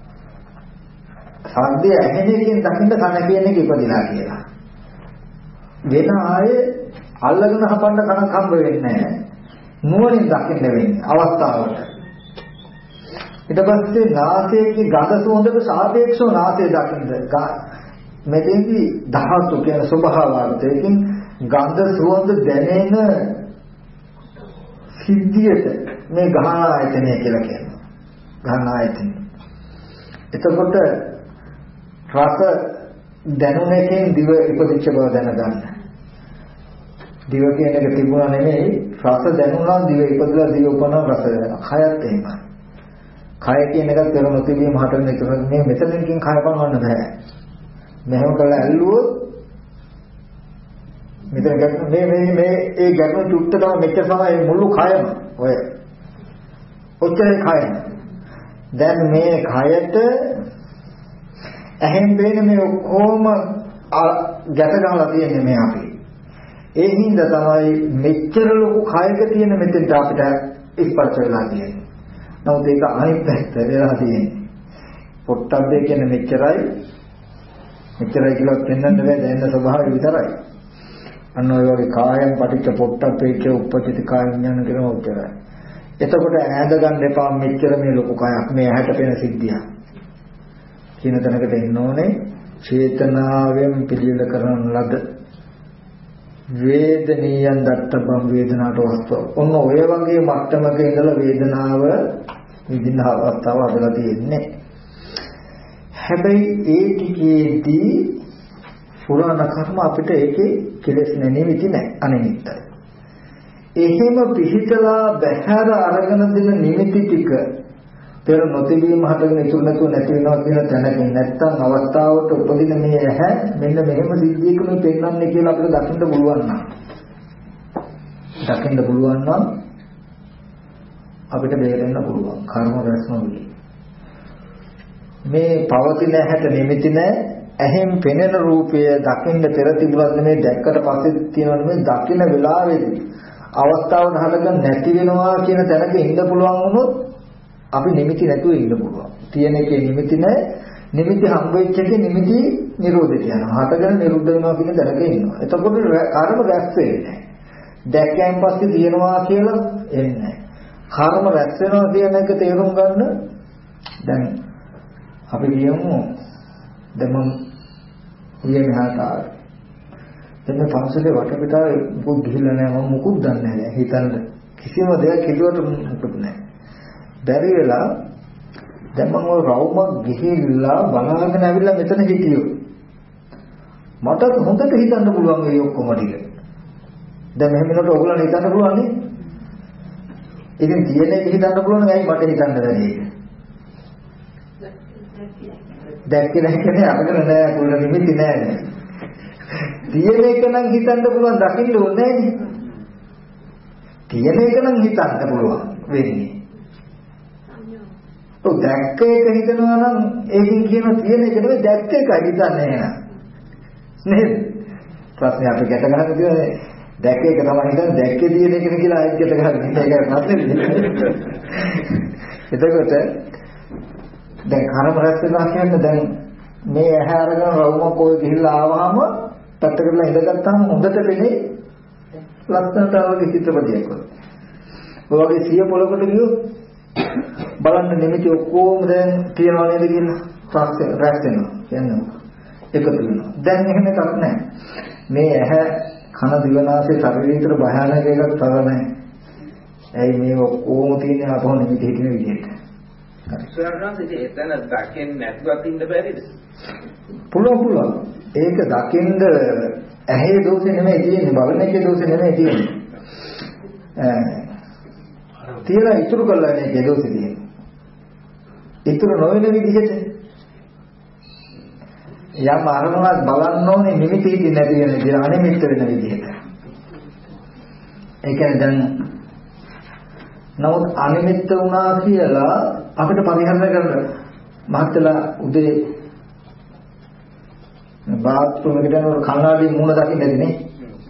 A: ශබ්දය ඇහෙන එකෙන් දකින්න කන කියන එක ඉපදිලා කියලා. වෙන ආයේ අල්ලගෙන හපන්න කනක් හම්බ වෙන්නේ නැහැ. නුවණින් දකින්න වෙන්නේ අවස්ථාවට. ඊට පස්සේ නාසයේ ගඳ සුවඳට සාපේක්ෂව නාසය දකින්න. මෙතෙන්දී ධාතු කියන ස්වභාවාර්ථයෙන් ගන්ධ සුවඳ දැනෙන සිද්ධියට මේ ගහන ආයතනය කියලා කියනවා. ගහන ආයතනය. එතකොට රස දැනුමකින් දිව ඉපදිච්ච බව දැනගන්න. දිව කියන එක තිබුණා නෙමෙයි රස දැනුණා දිව ඉපදලා දිව උපන්න රස දැනෙනවා. කයත් එහෙමයි. කය කියන එකත් පෙර නොතිබීම හටගෙන ඉතුරු මේ මෙතනකින් කය පනවන්න බෑ. මෙහෙම කරලා ඇල්ලුවොත් මෙතන මේ ඒ ගැටුම් චුට්ට තමයි මෙච්චර තමයි මුළු කයම ඔය ඔච්චරයි කය. දැන් මේ කයට ඇහෙන් පේන මේ ඔක්කොම ගැට ගහලා තියෙන්නේ මේ අපි. ඒ හින්දා තමයි මෙච්චර ලොකු කයක තියෙන මෙතෙන්ට අපිට ස්පර්ශ වෙලා තියෙන්නේ. නමුත් ඒක අනිත් පැත්ත වෙලා තියෙන්නේ. පොට්ටබ්බේ කියන්නේ මෙච්චරයි කියලා පෙන්වන්න බෑ දැනෙන ස්වභාවය විතරයි. අන්න ඔය වගේ කායම් පටිච්ච පොට්ටබ්බේක උපපජිත කාය විඥාන කියන උත්තරයි. එතකොට ඈඳ ගන්න එපා මෙච්චර මේ ලොකු කයක් මේ ඇහැට පෙනෙන සිද්ධිය. කියන තැනකට එන්න ඕනේ චේතනාවෙන් පිළිල කරන ලද වේදනීයන් දත්තබම් වේදනාවට වස්තුව. ඔන්න ඔය වගේ මට්ටමක ඉඳලා වේදනාව විඳින අවස්ථාව හදලා තියෙන්නේ. හැබැයි ඒ ටිකේදී පුරාණ කර්ම අපිට ඒකේ කෙලෙස් නිමිති නැහැ අනිමිත්තයි. එහෙම පිහිටලා බහැර අරගෙන දෙන නිමිති ටික පෙර නොතිබීම හටගෙන ඉතුරු නැතුව නැති වෙනවා කියන තැනකින් නැත්තම් අවස්ථාවට උපදින මේ ඇහැ මෙන්න මෙහෙම සිද්ධියකම පෙන්වන්නේ කියලා අපිට දකින්න පුළුවන් නම් අපිට බේරෙන්න පුළුවන් කර්ම රැස් නොවි. මේ පවතින ඇහැට නිමිති නැහැ. ඇහෙන් පෙනෙන රූපය දකින්න පෙර තිබුණත් නෙමෙයි දැක්කට පස්සේ තියෙනවා නෙමෙයි දකින්න වෙලාවේදී අවස්ථාවට හදගන්න නැති වෙනවා කියන තැනක ඉන්න පුළුවන් වුණොත් අපි නිමිති නැතුව ඉන්න පුළුවන්. තියෙන එකේ නිමිති නැහැ. නිමිති හම්බ වෙච්ච එකේ නිමිති නිරෝධයට යනවා. හටගෙන නිරුද්ධ වෙනවා කියන තැනක ඉන්නවා. එතකොට කර්ම රැස් වෙන්නේ නැහැ. දැක්කයන් පස්සේ තියෙනවා කියලා එන්නේ නැහැ. කර්ම රැස් වෙනවා කියන එක තේරුම් ගන්න දැන් අපි කියමු දැන් මම ඊයේ මෙහාට ආවා. දැන් පන්සලේ වටපිටාවේ මොකුත් ගිහිල්ලා නැහැ. මම මොකුත් දන්නේ නැහැ. හිතන්න කිසිම දෙයක් හිතුවට මොකුත් නැහැ. බැරි වෙලා දැන් මම ওই රවුමක් ගිහිල්ලා බලාගෙන ඇවිල්ලා මෙතන හිටියෝ. මට හොඳට හිතන්න පුළුවන් මේ ඔක්කොම ටික. දැන් මෙහෙම වෙනකොට ඔයගොල්ලන්ට හිතන්න පුළුවන් නේ? ඉතින් තියෙන එක හිතන්න පුළුවන් නේද? මට හිතන්න බැරි ඒක. දැක්කේ නැහැ අරගෙන නෑ කුල නිමිති නෑ. තියෙන එක නම් හිතන්න පුළුවන් දකින්න ඕනේ නෑනේ. තියෙන එක නම් හිතන්න පුළුවන් වෙන්නේ. ඔව් දැක්ක එක හිතනවා නම් ඒකෙන් කියන තියෙන එක නෙවෙයි දැක්ක එක හිතන්නේ නෑ. නේද? ප්‍රශ්නේ අපි ගැට ගන්න තියෙන්නේ දැක්ක එක තමයි හිතන්නේ දැක්කේ තියෙන එක කියලා ආයෙත් ගැට ගන්න. ඒකයි ප්‍රශ්නේ. එතකොට දැන් කර්ම රැස් වෙනවා කියන්නේ දැන් මේ ඇහැ අරගෙන රවුමක් ඔය ගිහිල්ලා ආවම පැත්තකටලා ඉඳගත්තාම හොඳට පෙනේ ලස්සනට වගේ චිත්‍රපටයක් වගේ. ඔය වගේ සිය පොලකට ගියොත් බලන්න නිමිති ඔක්කොම දැන් තියනවා නේද කියලා රැස් වෙනවා කියන්නේ එකතු වෙනවා. දැන් එහෙම එකක් නැහැ. මේ ඇහැ කන දිවනාසය ශරීරයට භයානක එකක් තව නැහැ. ඇයි මේ ඔක්කොම තියෙන අපෝ නිමිති හිටින විදිහට.
E: සරණාන්සේ එතන දකින්න නැතුවත් ඉන්න බැරිද?
A: පුළුවන්. ඒක දකින්න ඇහි දෝෂෙ නෙමෙයි තියෙන්නේ බලන එකේ දෝෂෙ නෙමෙයි තියෙන්නේ. තියලා ඉතුරු කළා නේ දෝෂෙ තියෙන්නේ. ඉතුරු නොවන විදිහට යම් අරමුණක් බලන්න ඕනේ නිමිති හිටින් නැති වෙන විදිහ අනිමිත්ත වෙන විදිහට. ඒ කියන්නේ දැන් නමුත් අනිමිත්ත වුණා කියලා අපිට පරිහරණය කරන්න මහත්තයලා උදේ බාත්රූම් එකට යනකොට කණ්ණාඩියේ මූණ දකින්න ඇති නේ.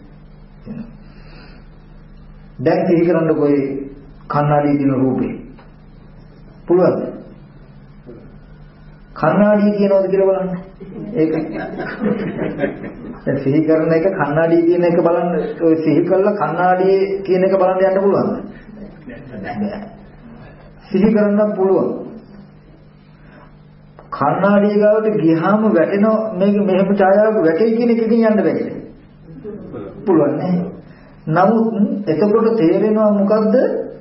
A: දැන් සිහි කරන්න කොයි කණ්ණාඩියේ තියෙන රූපේ පුළුවන්ද? කණ්ණාඩියේ තියෙනවද කියලා බලන්න. ඒක දැන් සිහි කරන එක කණ්ණාඩියේ තියෙන එක බලන්න ඔය සිහි කළා කණ්ණාඩියේ තියෙන එක බලන්න යන්න පුළුවන්ද? සිහි කරන්න පුළුවන්. කණ්ණාඩිය ගාවට ගියාම වැටෙන මේක මෙහෙම ඡායාවක වැටෙයි කියන එකකින් යන්න බැහැ. පුළුවන් නේ. නමුත් එතකොට තේරෙනවා මොකද්ද?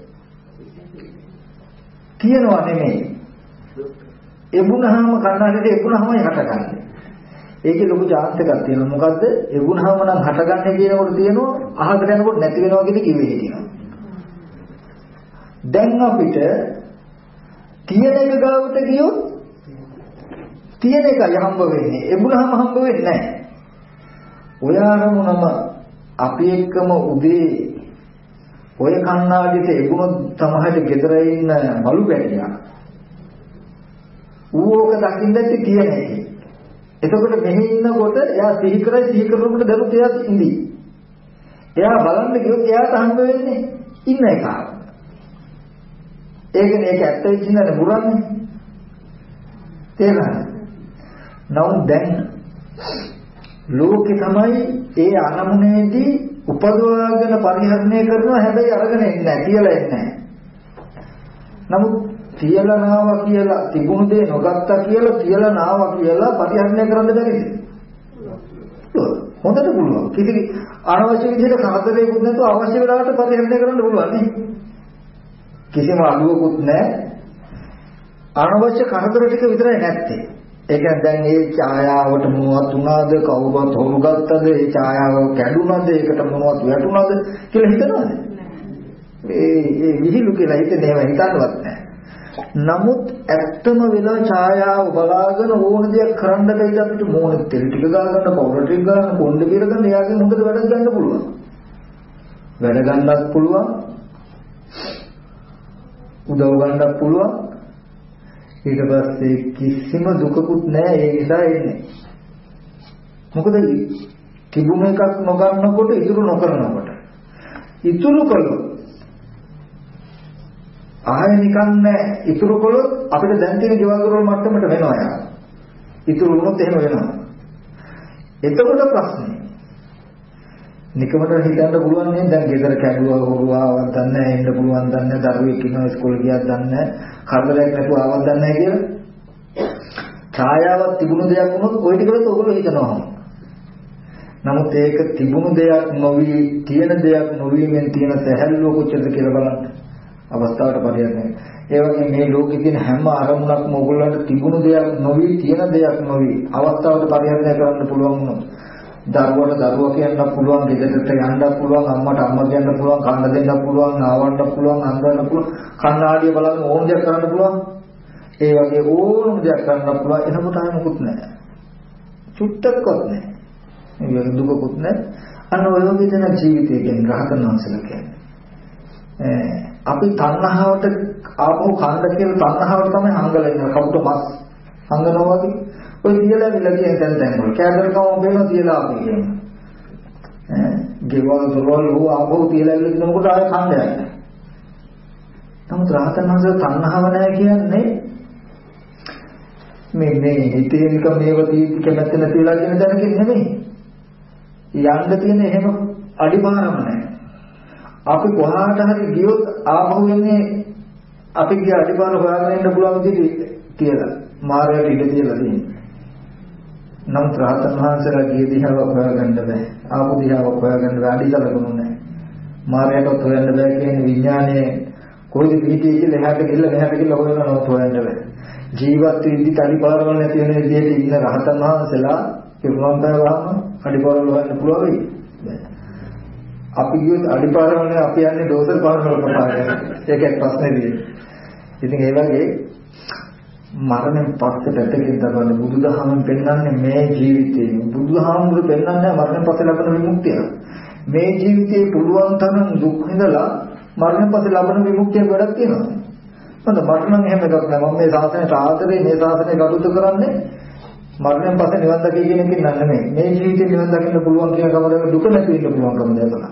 A: කියනවා නෙමෙයි. එබුණාම කණ්ණාඩියට එබුණාමයි හටගන්නේ. ඒකේ ලොකු chance එකක් තියෙනවා. මොකද්ද? එබුණාම නම් හටගන්නේ කියනකොට තියෙනවා අහකට යනකොට නැති වෙනවා කියන කිව්වේ හිටිනවා. දැන් අපිට තියෙන එක ගාවට ගියොත් තියෙන එකයි හම්බ වෙන්නේ. එබුණාම හම්බ වෙන්නේ නැහැ. ඔය අරමුණම අපි එක්කම උදේ ඔය කණ්ණාඩියට එබුණොත් තමයි ගෙදර ඉන්න බලු බැටියා. ඌක දකින්නත් තියෙන එක. එතකොට මෙහි ඉන්නකොට එයා සිහි කරනකොට දරුත් එයා ඉඳි. එයා බලන්න ගියොත් එයාට හම්බ වෙන්නේ ඉන්න එක. ඒකනේ ඒක ඇත්ත වෙච්ච නේද මුරන්නේ. තේරෙනවද? නමුත් දැන් ලෝකේ තමයි ඒ අනමුනේදී උපදවාගෙන පරිහරණය කරනවා. හැබැයි අරගෙන එන්නේ නැහැ, කියලා එන්නේ නැහැ. නමුත් තියලා නාවා කියලා තිබුණු දේ නොගත්තා කියලා තියලා නාවා කියලා පරිහරණය කරන්න බැරිද? හොඳට පුළුවන්. කිසි අනවශ්‍ය විදිහට කරදරයක්වත් නැතුව අවශ්‍ය වෙලාවට පරිහරණය කරන්න පුළුවන් නේ. කිසිම අඩුවකුත් නැහැ. අනවශ්‍ය කරදර ටික විතරයි නැත්තේ. ඒ කියන්නේ දැන් මේ ඡායාවට මොනවත් උනාද, කවුරුත් හොරු ගත්තද, මේ ඡායාව කැඩුනද, ඒකට මොනවත් වැටුනද කියලා හිතනවද? ඒ විහිළු කියලා හිතේ නේව හිතන්නවත් නැහැ. නමුත් ඇත්තම වෙලා ඡායාව බලාගෙන ඕන දෙයක් කරන්න බැයිද අපිට මොහොත තෙල් ටික ගාගන්න, පවුඩර් ටික ගාගන්න, කොණ්ඩ කියලා ගන්න එයාගෙන් හොඳට වැඩ ගන්න පුළුවන්. වැඩ ගන්නත් පුළුවන්. උදව් ගන්නත් පුළුවන්. ඊට පස්සේ කිසිම දුකකුත් නැහැ. ඒ නිසා එන්නේ. මොකද තිබුණ එකක් නොගන්නකොට ඉතුරු නොකරනකොට ඉතුරු කළොත් ආයෙ නිකන් නැහැ. ඉතුරු කළොත් අපිට දැන් තියෙන ජීවල් වල මට්ටමට වෙනවා යා. ඉතුරු වුණොත් එහෙම වෙනවා. එතකොට ප්‍රශ්නේ නිකමට හිතන්න පුළුවන් නේ. දැන් ගෙදර කැඩුවා හොරුවාවක් දන්නේ නැහැ, එන්න පුළුවන් දන්නේ නැහැ, දරුවෙක් ඉන්නවා ඉස්කෝලේ ගියක් දන්නේ නැහැ, කරදරයක් නැතුව ආවක් දන්නේ නැහැ කියලා. ඡායාවක් තිබුණු දෙයක් වුණොත් ওই ටිකලත් ඔයගොල්ලෝ හිතනවා. නමුත් ඒක තිබුණු දෙයක් නොවි, තියෙන දෙයක් නොවීමෙන් තියෙන සැහැල්ලුව කොච්චරද කියලා බලන්න. අවස්ථාවට පරිහරණය. ඒ වගේ මේ ලෝකේ තියෙන හැම අරමුණක්ම ඔයගොල්ලන්ට තිබුණු දෙයක් නොවි, තියෙන දෙයක් නොවි අවස්ථාවට පරිහරණය කරන්න පුළුවන් වුණොත් දරුවට දරුවා කියන්න පුළුවන්, ගෙදරට යන්න පුළුවන්, අම්මට අම්මා කියන්න පුළුවන්, කන්න දෙන්න පුළුවන්, නාවන්න පුළුවන්, අඳින්න පුළුවන්, කන්නාඩිය බලන්න ඕන දෙයක් කරන්න පුළුවන්. ඒ වගේ ඕනම දෙයක් කරන්න පුළුවන්. එනකොට ආයෙ මොකුත් නැහැ. චුට්ටක්වත් නැහැ. මේ දුකකුත් නැහැ. අන්න ඔය වගේ දෙන ජීවිතය කියන්නේ රහතන් වහන්සේලා කියන්නේ. අපි තණ්හාවට ආපහු කන්න කියලා තණ්හාවට තමයි හංගලන්නේ. කවුට මස් හංගනවා වගේ. ඔය තියලා විලකිය දැන් වල කැදරකම වෙනවා තියලා අපි කියනවා. ගෙවල් දොරවල් හො ආපහු තියලා ඉන්නකොට ආයෙ කන්න යන්නේ. නමුත් රහතන් වහන්සේ තණ්හාව නැහැ කියන්නේ මේ හිතේ නිකම් මේව තීති කැමැත්ත නැතිලා කියන දැනකින් නෙමෙයි. යන්න තියෙන එහෙම අඩිපාරම නැහැ. අපි කොහාට හරි ගියොත් ආපහු එන්නේ අපි ගිය අඩිපාර හොයාගෙන ඉන්න පුළුවන් විදිහට කියලා මාර්ගයට ඉඩ තියලා තියෙනවා. නමුත් රහතන් වහන්සේලා ගිය දිහාවක් හොයාගන්න බෑ. ආපු දිහාවක් හොයාගන්න බෑ. අඩිසලකුණු නැහැ. මාර්ගයටත් හොයන්න බෑ කියන්නේ විඥානයේ කොයිද පිටියේ කියලා එහාට ගිහලා මෙහාට ගිහලා හොයනවත් හොයන්න බෑ. ජීවත් වෙද්දි අඩිපාරවල නැති වෙන විදිහට ඉන්න රහතන් වහන්සේලා පිරුණම් කරවම අඩිපාරවල හොයන්න පුළුවන් වෙයි. බෑ. අපි ගියොත් අඩිපාරවල අපි යන්නේ දෝසර් පාරවල කපාගෙන. ඒකයි ප්‍රශ්නේ තියෙන්නේ. ඉතින් ඒ වගේ මරණයෙන් පස්සේ පැත්තකින් තබන බුදුදහමෙන් පෙන්වන්නේ මේ ජීවිතේ. බුදුදහමෙන් පෙන්වන්නේ මරණයෙන් පස්සේ ලබන විමුක්තිය. මේ ජීවිතේ පුළුවන් තරම් දුක් විඳලා මරණයෙන් පස්සේ ලබන විමුක්තිය ගොඩක් තියෙනවා. මන්ද මරණ එහෙම එකක් නෑ. මම මේ ශාසනයට ආදරේ මේ ශාසනය කටයුතු කරන්නේ මරණයෙන් පස්සේ නිවන් දකින්න කියන එකෙන් නෙමෙයි. මේ ජීවිතේ නිවන් දකින්න පුළුවන් කියන කමදක දුක නැති වෙන්න පුළුවන්කම දැකලා.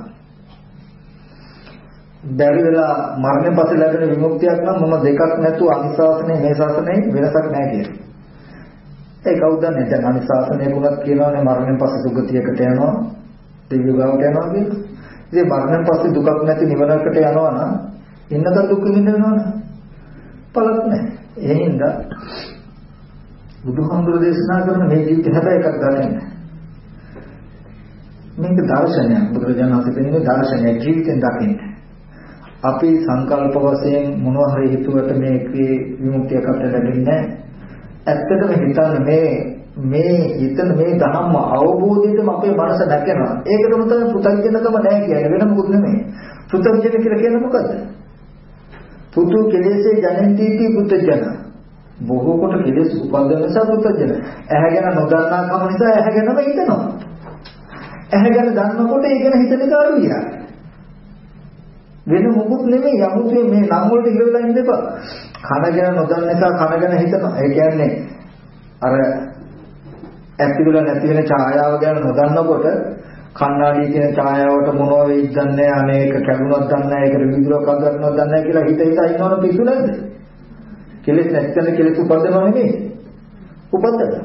A: බැරි වෙලා මරණයෙන් පස්සේ ලැබෙන විමුක්තියක් නම් මම දෙකක් නැතුව අනිශාසනයේ මේ ශාසනයේ වෙනසක් නැහැ කියලා. ඒ කවුද දන්නේ? දැන් අනිශාසනයේ ගුණත් කියනවානේ මරණයෙන් පස්සේ සුගතියකට යනවා, දිව්‍ය භවයට යනවා කියලා. ඉතින් මරණයෙන් පස්සේ දුකක් නැති නිවනකට යනවා නම් ඉන්නක දුක විඳිනවනේ. පළක් නැහැ. ඒ හින්දා බුදුහාමුදුරේ දේශනා කරන මේ ජීවිතය හැබැයි එකක් ගන්න. මේක දර්ශනයක්. බුදුරජාණන් වහන්සේ කියන්නේ දර්ශනයක් ජීවිතෙන් දකින්න. අපි සංකල්ප වශයෙන් මොනවා හරි හිතුවට මේකේ විමුක්තියක් අපිට ලැබෙන්නේ නැහැ. ඇත්තටම හිතන්නේ මේ හිතන මේ ධර්ම අවබෝධයටම අපේ මනස නැකෙනවා. ඒකටම තමයි පුතග්ජනකම නැහැ කියන්නේ. වෙන මොකුත් නෙමෙයි. පුතග්ජන කියලා කියන්නේ මොකද්ද? පුතු කෙලෙසේ ජනන්තිති පුතග්ජන. බොහෝ කොට කෙලෙස් උපදින නිසා පුතග්ජන. ඇහැගෙන නොදන්නාකම නිසා ඇහැගෙනම හිතනවා. ඇහැගෙන දන්නකොට ඒ ගැන හිතන එක අඩුයි. වෙන මොකුත් නෙමෙයි. යමුතේ මේ නම් වලට ඉල වෙලා ඉන්න එපා. කන ගැන නොදන්න නිසා කන ගැන හිතනවා. ඒ කියන්නේ අර ඇක්ටිවල නැති වෙන ඡායාව ගැන නොදන්නකොට කන්නාඩියේ තියෙන ඡායාවට මොනව වෙයිද දන්නේ නැහැ. අනේක කැඩුනක් දන්නේ නැහැ. ඒකට විදුලක් අදන්නක් දන්නේ නැහැ කියලා හිත ඉන්නවනේ පිස්සු නැද්ද? කෙලෙස් නැත්නම් කෙලෙස් උපදිනව නෙමෙයි. උපදිනවා.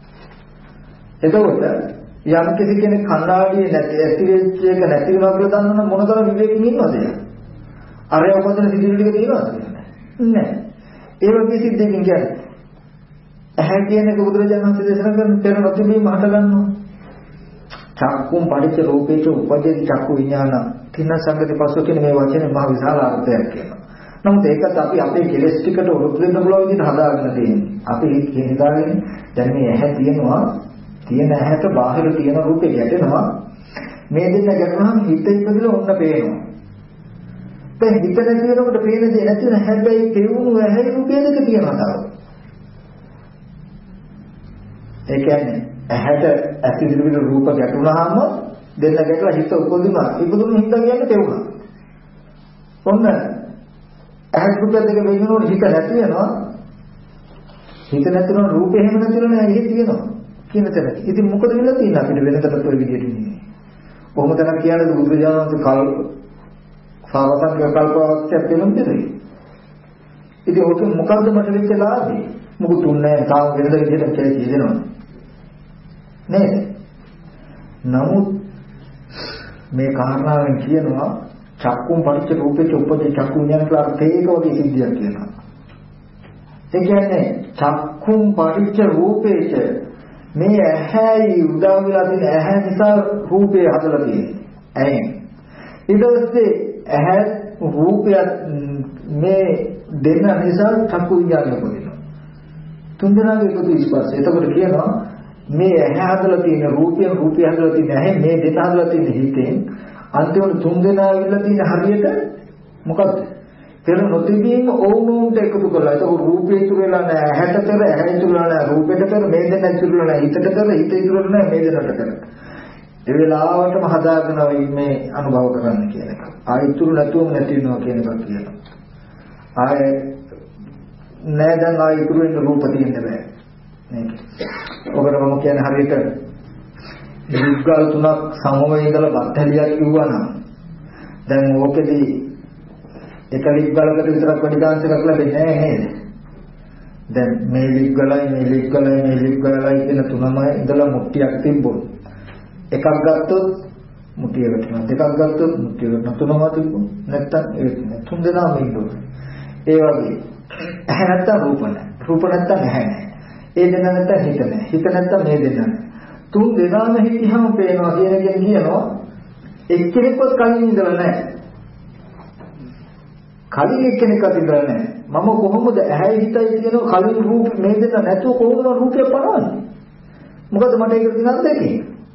A: එතකොට යම් කිසි කෙනෙක් කන්නාඩියේ නැති ඇති වෙච්ච එක නැති වෙනවා කියලා දන්නවනම් මොනතරම් විවේකයෙන් ඉන්නවද එයා? අර උපදින සිදුවීම් ටික තියෙනවද? නැහැ. ඒ වගේ සිද්ධියකින් කියන්නේ ඇහැ කියන එක බුදුරජාණන් වහන්සේ දේශනා කරන පෙර නොතිබීම හට ගන්නවා. චක්කුම් පටිච්ච රූපේච උපජ්ජති චක්කු විඥාන තින්න සංගති පස්සෝ කියන මේ වචනේ මහ විශාල අර්ථයක් කියනවා. නමුත් ඒකත් අපි අපේ කෙලෙස් ටිකට උරුත් වෙන්න පුළුවන් විදිහට හදාගෙන තියෙන්නේ. අපි හිතාගෙන දැන් මේ ඇහැ තියෙනවා, තියෙන ඇහැට බාහිර තියෙන රූපේ ගැටෙනවා. මේ දෙන්න ගැටුනහම හිත ඉපදෙලා ඔන්න පේනවා. දැන් හිත නැති වෙනකොට පේන දේ නැති වෙන හැබැයි පෙවුණු ඇහැ රූපේ දෙක තියෙනවා තව. ඒ කියන්නේ ඇහැට ඇසිදිරිවිල රූප ගැටුනහම දෙන්න ගැටලා හිත උපදිනවා. ඉපදුණු හිත කියන්නේ පෙවුණා. ඔන්න ඇහැ රූප දෙක වෙනකොට හිත නැති වෙනවා. හිත නැති වෙන රූපේ හැම නැතිවෙලා නෑ ඉහි තියෙනවා. කියන තැන. ඉතින් මොකද වෙලා තියෙන්නේ අපිට වෙනතට ඔය විදිහට ඉන්නේ. කොහොමද නම් කියන්නේ බුදුරජාණන් වහන්සේ සාවසංග කල්පවක්යක් දෙනුම්ද? ඉතින් ඔක මොකද්ද මට වෙච්ච ලාභේ? මොකද තුන්නේ තාම වෙනද විදිහට කියලා කියනවා. නේද? නමුත් මේ කාරණාවෙන් කියනවා චක්කුම් පටිච්ච රූපේච උපජ්ජති චක්කු විඥාන කියලා අර්ථයක වගේ සිද්ධියක් කියනවා. ඒ කියන්නේ චක්කුම් පටිච්ච රූපේච මේ ඇහැයි උදා වෙලා තියෙන ඇහැ නිසා රූපය හදලා තියෙන්නේ. ඇයි? ඊට පස්සේ ඇහැ රූපය මේ දෙන්න නිසා චක්කු විඥානය උපදිනවා. තුන් දෙනාගේ එකතු ස්පර්ශය. එතකොට කියනවා මේ ඇහැ හදලා තියෙන රූපය හදලා තියෙන ඇහැ මේ දෙක හදලා තියෙන හිතෙන් අන්තිමට තුන් දෙනා ඇවිල්ලා තියෙන හරියට මොකද්ද? පෙර නොතිබීම ඕනෝන්ට එකතු කරලා ඒක රූපේ ඉතුරු වෙලා නැහැ ඇහැට පෙර ඇහැ ඉතුරු වෙලා නැහැ රූපෙට පෙර මේ දෙන්න ඉතුරු වෙලා නැහැ හිතට පෙර හිත ඉතුරු වෙලා නැහැ මේ දෙන්නට පෙර ඒ වෙලාවටම හදාගෙන මේ අනුභව කරන්න කියන එක. ආයෙ ඉතුරු නැතුවම නැති වෙනවා කියන එක කියනවා. ආයෙ නෑ දැන් ආයෙ ඉතුරු වෙන්න රූප තියෙන්න බෑ. මේක. ඔකට මම කියන්නේ හරියට විග්ගල් තුනක් සමව ඉඳලා බත්තලියක් කිව්වනම් දැන් ඕකෙදී එක ලිග්ගලකට විතරක් වැඩි chance එකක් ලැබෙන්නේ නැහැ නේද? දැන් මේ ලිග්ගලයි කියන තුනම ඉඳලා මුට්ටියක් තිබ්බොත් එකක් ගත්තොත් මුට්ටිය වැටෙනවා දෙකක් ගත්තොත් මුට්ටිය වැටෙනවා තුනම තිබ්බොත් නැත්තම් ඒ තුන් දෙනාම ඉන්නවා. ඒ වගේ ඇහැ නැත්තම් රූප නැහැ. රූප නැත්තම් ඇහැ නැහැ. ඒ දෙන්න නැත්තම් හිත නැහැ. හිත නැත්තම් මේ දෙන්න නැහැ. තුන් දෙනාම හිතියම පේනවා කියන එකෙන් කියනවා එක්කෙනෙක්වත් කලින් ඉඳලා නැහැ. කලින් එක්කෙනෙක්වත් ඉඳලා නැහැ. මම කොහොමද ඇහැයි හිතයි කියනවා කලින් රූප මේ දෙන්න නැතුව කොහොමද රූපය පනවන්නේ? මොකද මට ඒක දිනක් දෙකේ.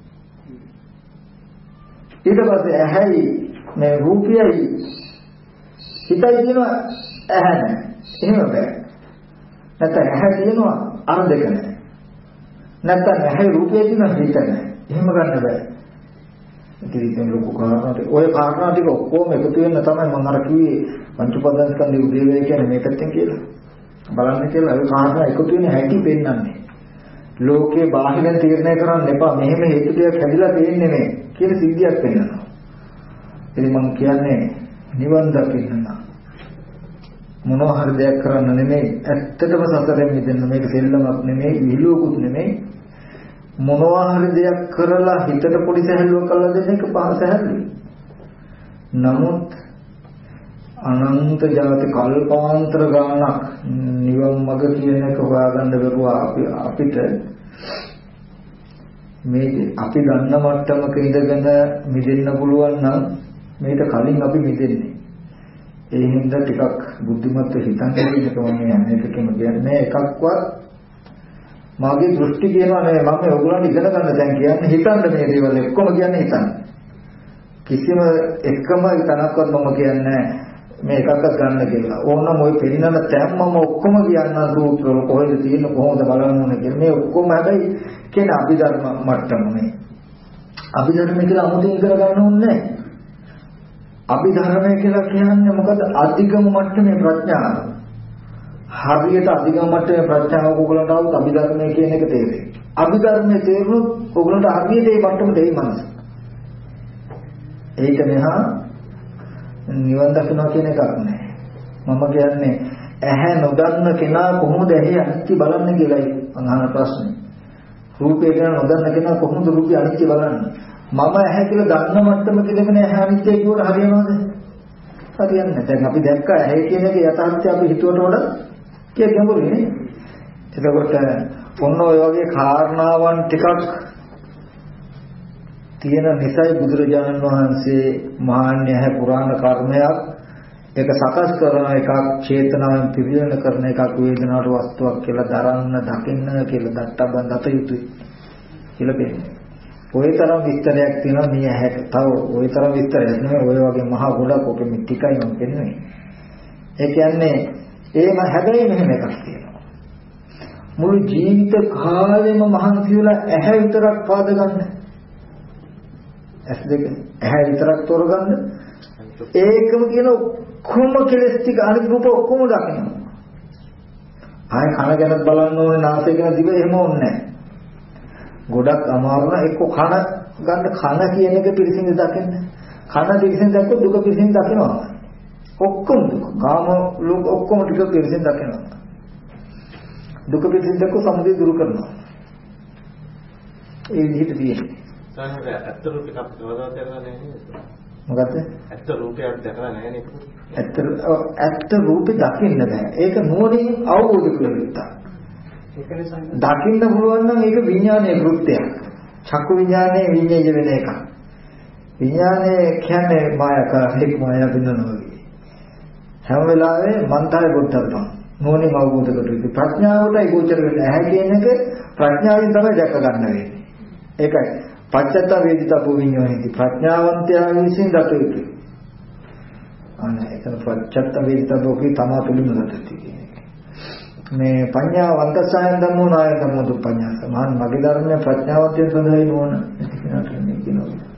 A: ඊට පස්සේ ඇහැයි මේ රූපයයි හිතයි කියනවා ඇහැ නැහැ. එහෙම බෑ. නැත්නම් ඇහැ කියනවා අර දෙක නැහැ. නැත්නම් ඇහැ රූපය කියනවා හිත නැහැ. එහෙම ගන්න බෑ. ඉතින් ලොකු කාරණාට ඔය කාරණා ටික ඔක්කොම එකතු වෙන්න තමයි මම අර කිව්වේ පංච උපාදානස්කන්ධයේ උදේවැය කියන්නේ මේ පැත්තෙන් කියලා. බලන්න කියලා ඔය කාරණා එකතු වෙන හැටි පෙන්නන්නේ. ලෝකේ බාහිරෙන් තීරණය කරන්න එපා. මෙහෙම හේතු ටිකක් හැදිලා තියෙන්නේ නේ කියන සිද්ධියක් පෙන්නනවා. ඉතින් මම කියන්නේ නිවන් දකින්න මොනවා හරි දෙයක් කරන්න නෙමෙයි. ඇත්තටම සසරෙන් මිදෙන්න මේක දෙල්ලමක් නෙමෙයි, විහිළුවකුත් නෙමෙයි. මොනවා හරි දෙයක් කරලා හිතට පොඩි සැහැල්ලුවක් කරලා දෙන්න එක පහසැහැල්ලුයි. නමුත් අනන්ත ජාති කල්පාන්තර ගානක් නිවන් මඟ කියන එක හොයාගන්න බැරුවා අපිට මේ අපි ගන්න මට්ටමක ඉඳගෙන මිදෙන්න පුළුවන් නම් මේක කලින් අපි මිදෙන්නේ. ඒ හින්දා ටිකක් බුද්ධිමත්ව හිතන්න ඕනේ මම මේකකම කියන්නේ එකක්වත් මාගේ දෘෂ්ටි කියනවා නේ මම ඔයගොල්ලන්ට ඉගෙන ගන්න දැන් කියන්නේ හිතන්න මේ දේවල් ඔක්කොම කියන්නේ හිතන්න. කිසිම එකම තනක්වත් මම කියන්නේ මේ එකක්වත් ගන්න කියලා. ඕනනම් ওই පෙන්නන තැන් මම ඔක්කොම කියන්න සූත්‍රවල කොහෙද තියෙන්නේ කොහොමද බලන්න ඕනේ කියලා. මේ ඔක්කොම හැබැයි කියන අභිධර්ම මට්ටමනේ. අභිධර්ම කියලා 아무තේ ඉගෙන ගන්න ඕනේ නැහැ. අභිධර්මය කියලා කියන්නේ මොකද? අධිගම මට්ටමේ ප්‍රඥාව. හරියට අධිගම මට්ටමේ ප්‍රඥාව ඔයගොල්ලන්ට આવුත් අභිධර්මය කියන එක තේරෙයි. අභිධර්මයේ තේරුනොත් ඔයගොල්ලන්ට හරියට මේ මට්ටම දෙයි මනස. ඒක මෙහා නිවන් දකින්නවා කියන එකක් නෑ. මම කියන්නේ ඇහැ නොදන්න කෙනා කොහොමද ඇහි අනිත්‍ය බලන්නේ කියලායි අහන ප්‍රශ්නේ. රූපේ ගැන නොදන්න කෙනා කොහොමද රූපය අනිත්‍ය බලන්නේ? මම ඇහැ කියලා දන්න මට්ටමක ඉඳගෙන ඇහැ අනිත්‍ය කියවට හරියනවද? හරියන්නේ නැහැ. දැන් අපි දැක්ක ඇහැ කියන එක යථාර්ථය අපි හිතුවට වඩා ගැඹුරුයි නේ. එතකොට ඔන්න ඔය වගේ කාරණාවන් ටිකක් තියෙන නිසයි බුදුරජාණන් වහන්සේ මහාන්‍යය පුරාණ කර්මයක් ඒක සකස් කරන එකක් චේතනාවෙන් පිළිවෙල කරන එකක් වේදනාවට වස්තුවක් කියලා දරන්න දකින්න කියලා දත්තබන් දත යුතුයි කියලා කියන්නේ. ওই තරම් විස්තරයක් තියෙනවා මේ ඇහැට. තව ওই තරම් විස්තරයක් නෙමෙයි ඔය වගේ මහා ගොඩක් ඔක මේ ටිකයි මම කියන්නේ. ඒ කියන්නේ ඒම හැබැයි මෙහෙම එකක් තියෙනවා. මුළු ජීවිත කාලෙම මහන්සි වෙලා ඇහැ විතරක් පාද ගන්න. ඇස් දෙක ඇහැ විතරක් තෝරගන්න. ඒකම කියන ඔක්කොම කෙලස් ටික අනිත් රූප ඔක්කොම දකින්න. ආය කන ගැන බලන්න ඕනේ නාසය ගැන දිව එහෙම ඕනේ නැහැ. ගොඩක් අමාරු නම් එක්ක කන ගන්න කන කියන එක පිළිසින්ද දකින්න. කන පිළිසින්ද දැක්කොත් දුක පිළිසින්ද දකිනවා. ඔක්කොම දුක. කාම ලෝක ඔක්කොම ටික පිළිසින්ද දකිනවා. දුක පිළිසින්ද දැක්කොත් සමුදය දුරු කරනවා. ඒ විදිහට තියෙන්නේ.
C: සාහනක ඇත්ත රූපයක් අපිට වදා කරලා නැහැ නේද?
A: මොකද?
C: ඇත්ත රූපයක් දැකලා නැහැ නේද?
A: ඇත්ත රූපේ දකින්න බෑ. ඒක නුවණින් අවබෝධ කරගන්න. දකින්න පුළුවන් නම් ඒක විඥානයේ කෘත්‍යයක්. චක්කු විඥානයේ විඤ්ඤාය වෙන එකක්. විඥානය කියන්නේ මායාකාරී මායාව වෙනවා වගේ. හැම වෙලාවෙම මන්තය බුද්ධත්වම් නුවණින් අවබෝධ කරගන්න. ප්‍රඥාවටයි ගෝචර වෙන්නේ. ඇහැ කියන එක ප්‍රඥාවෙන් තමයි දැක ගන්න වෙන්නේ. ඒකයි පච්චත්ත වේදිතපෝ විඤ්ඤාණයති ප්‍රඥාවන්තයා විසින් දත යුතුයි. අනේ ඒක පච්චත්ත වේදිතපෝ කී තමා පිළිමලට තියෙන්නේ. මේ පඤ්ඤාවන්තසයන් ධම්මෝ නාය ධම්මෝ දුප්පඤ්ඤාස මහන් මගේ ධර්මයේ ප්‍රඥාවන්තයන් සඳහායි නෝන නැති කෙනාට නේ කියනවා.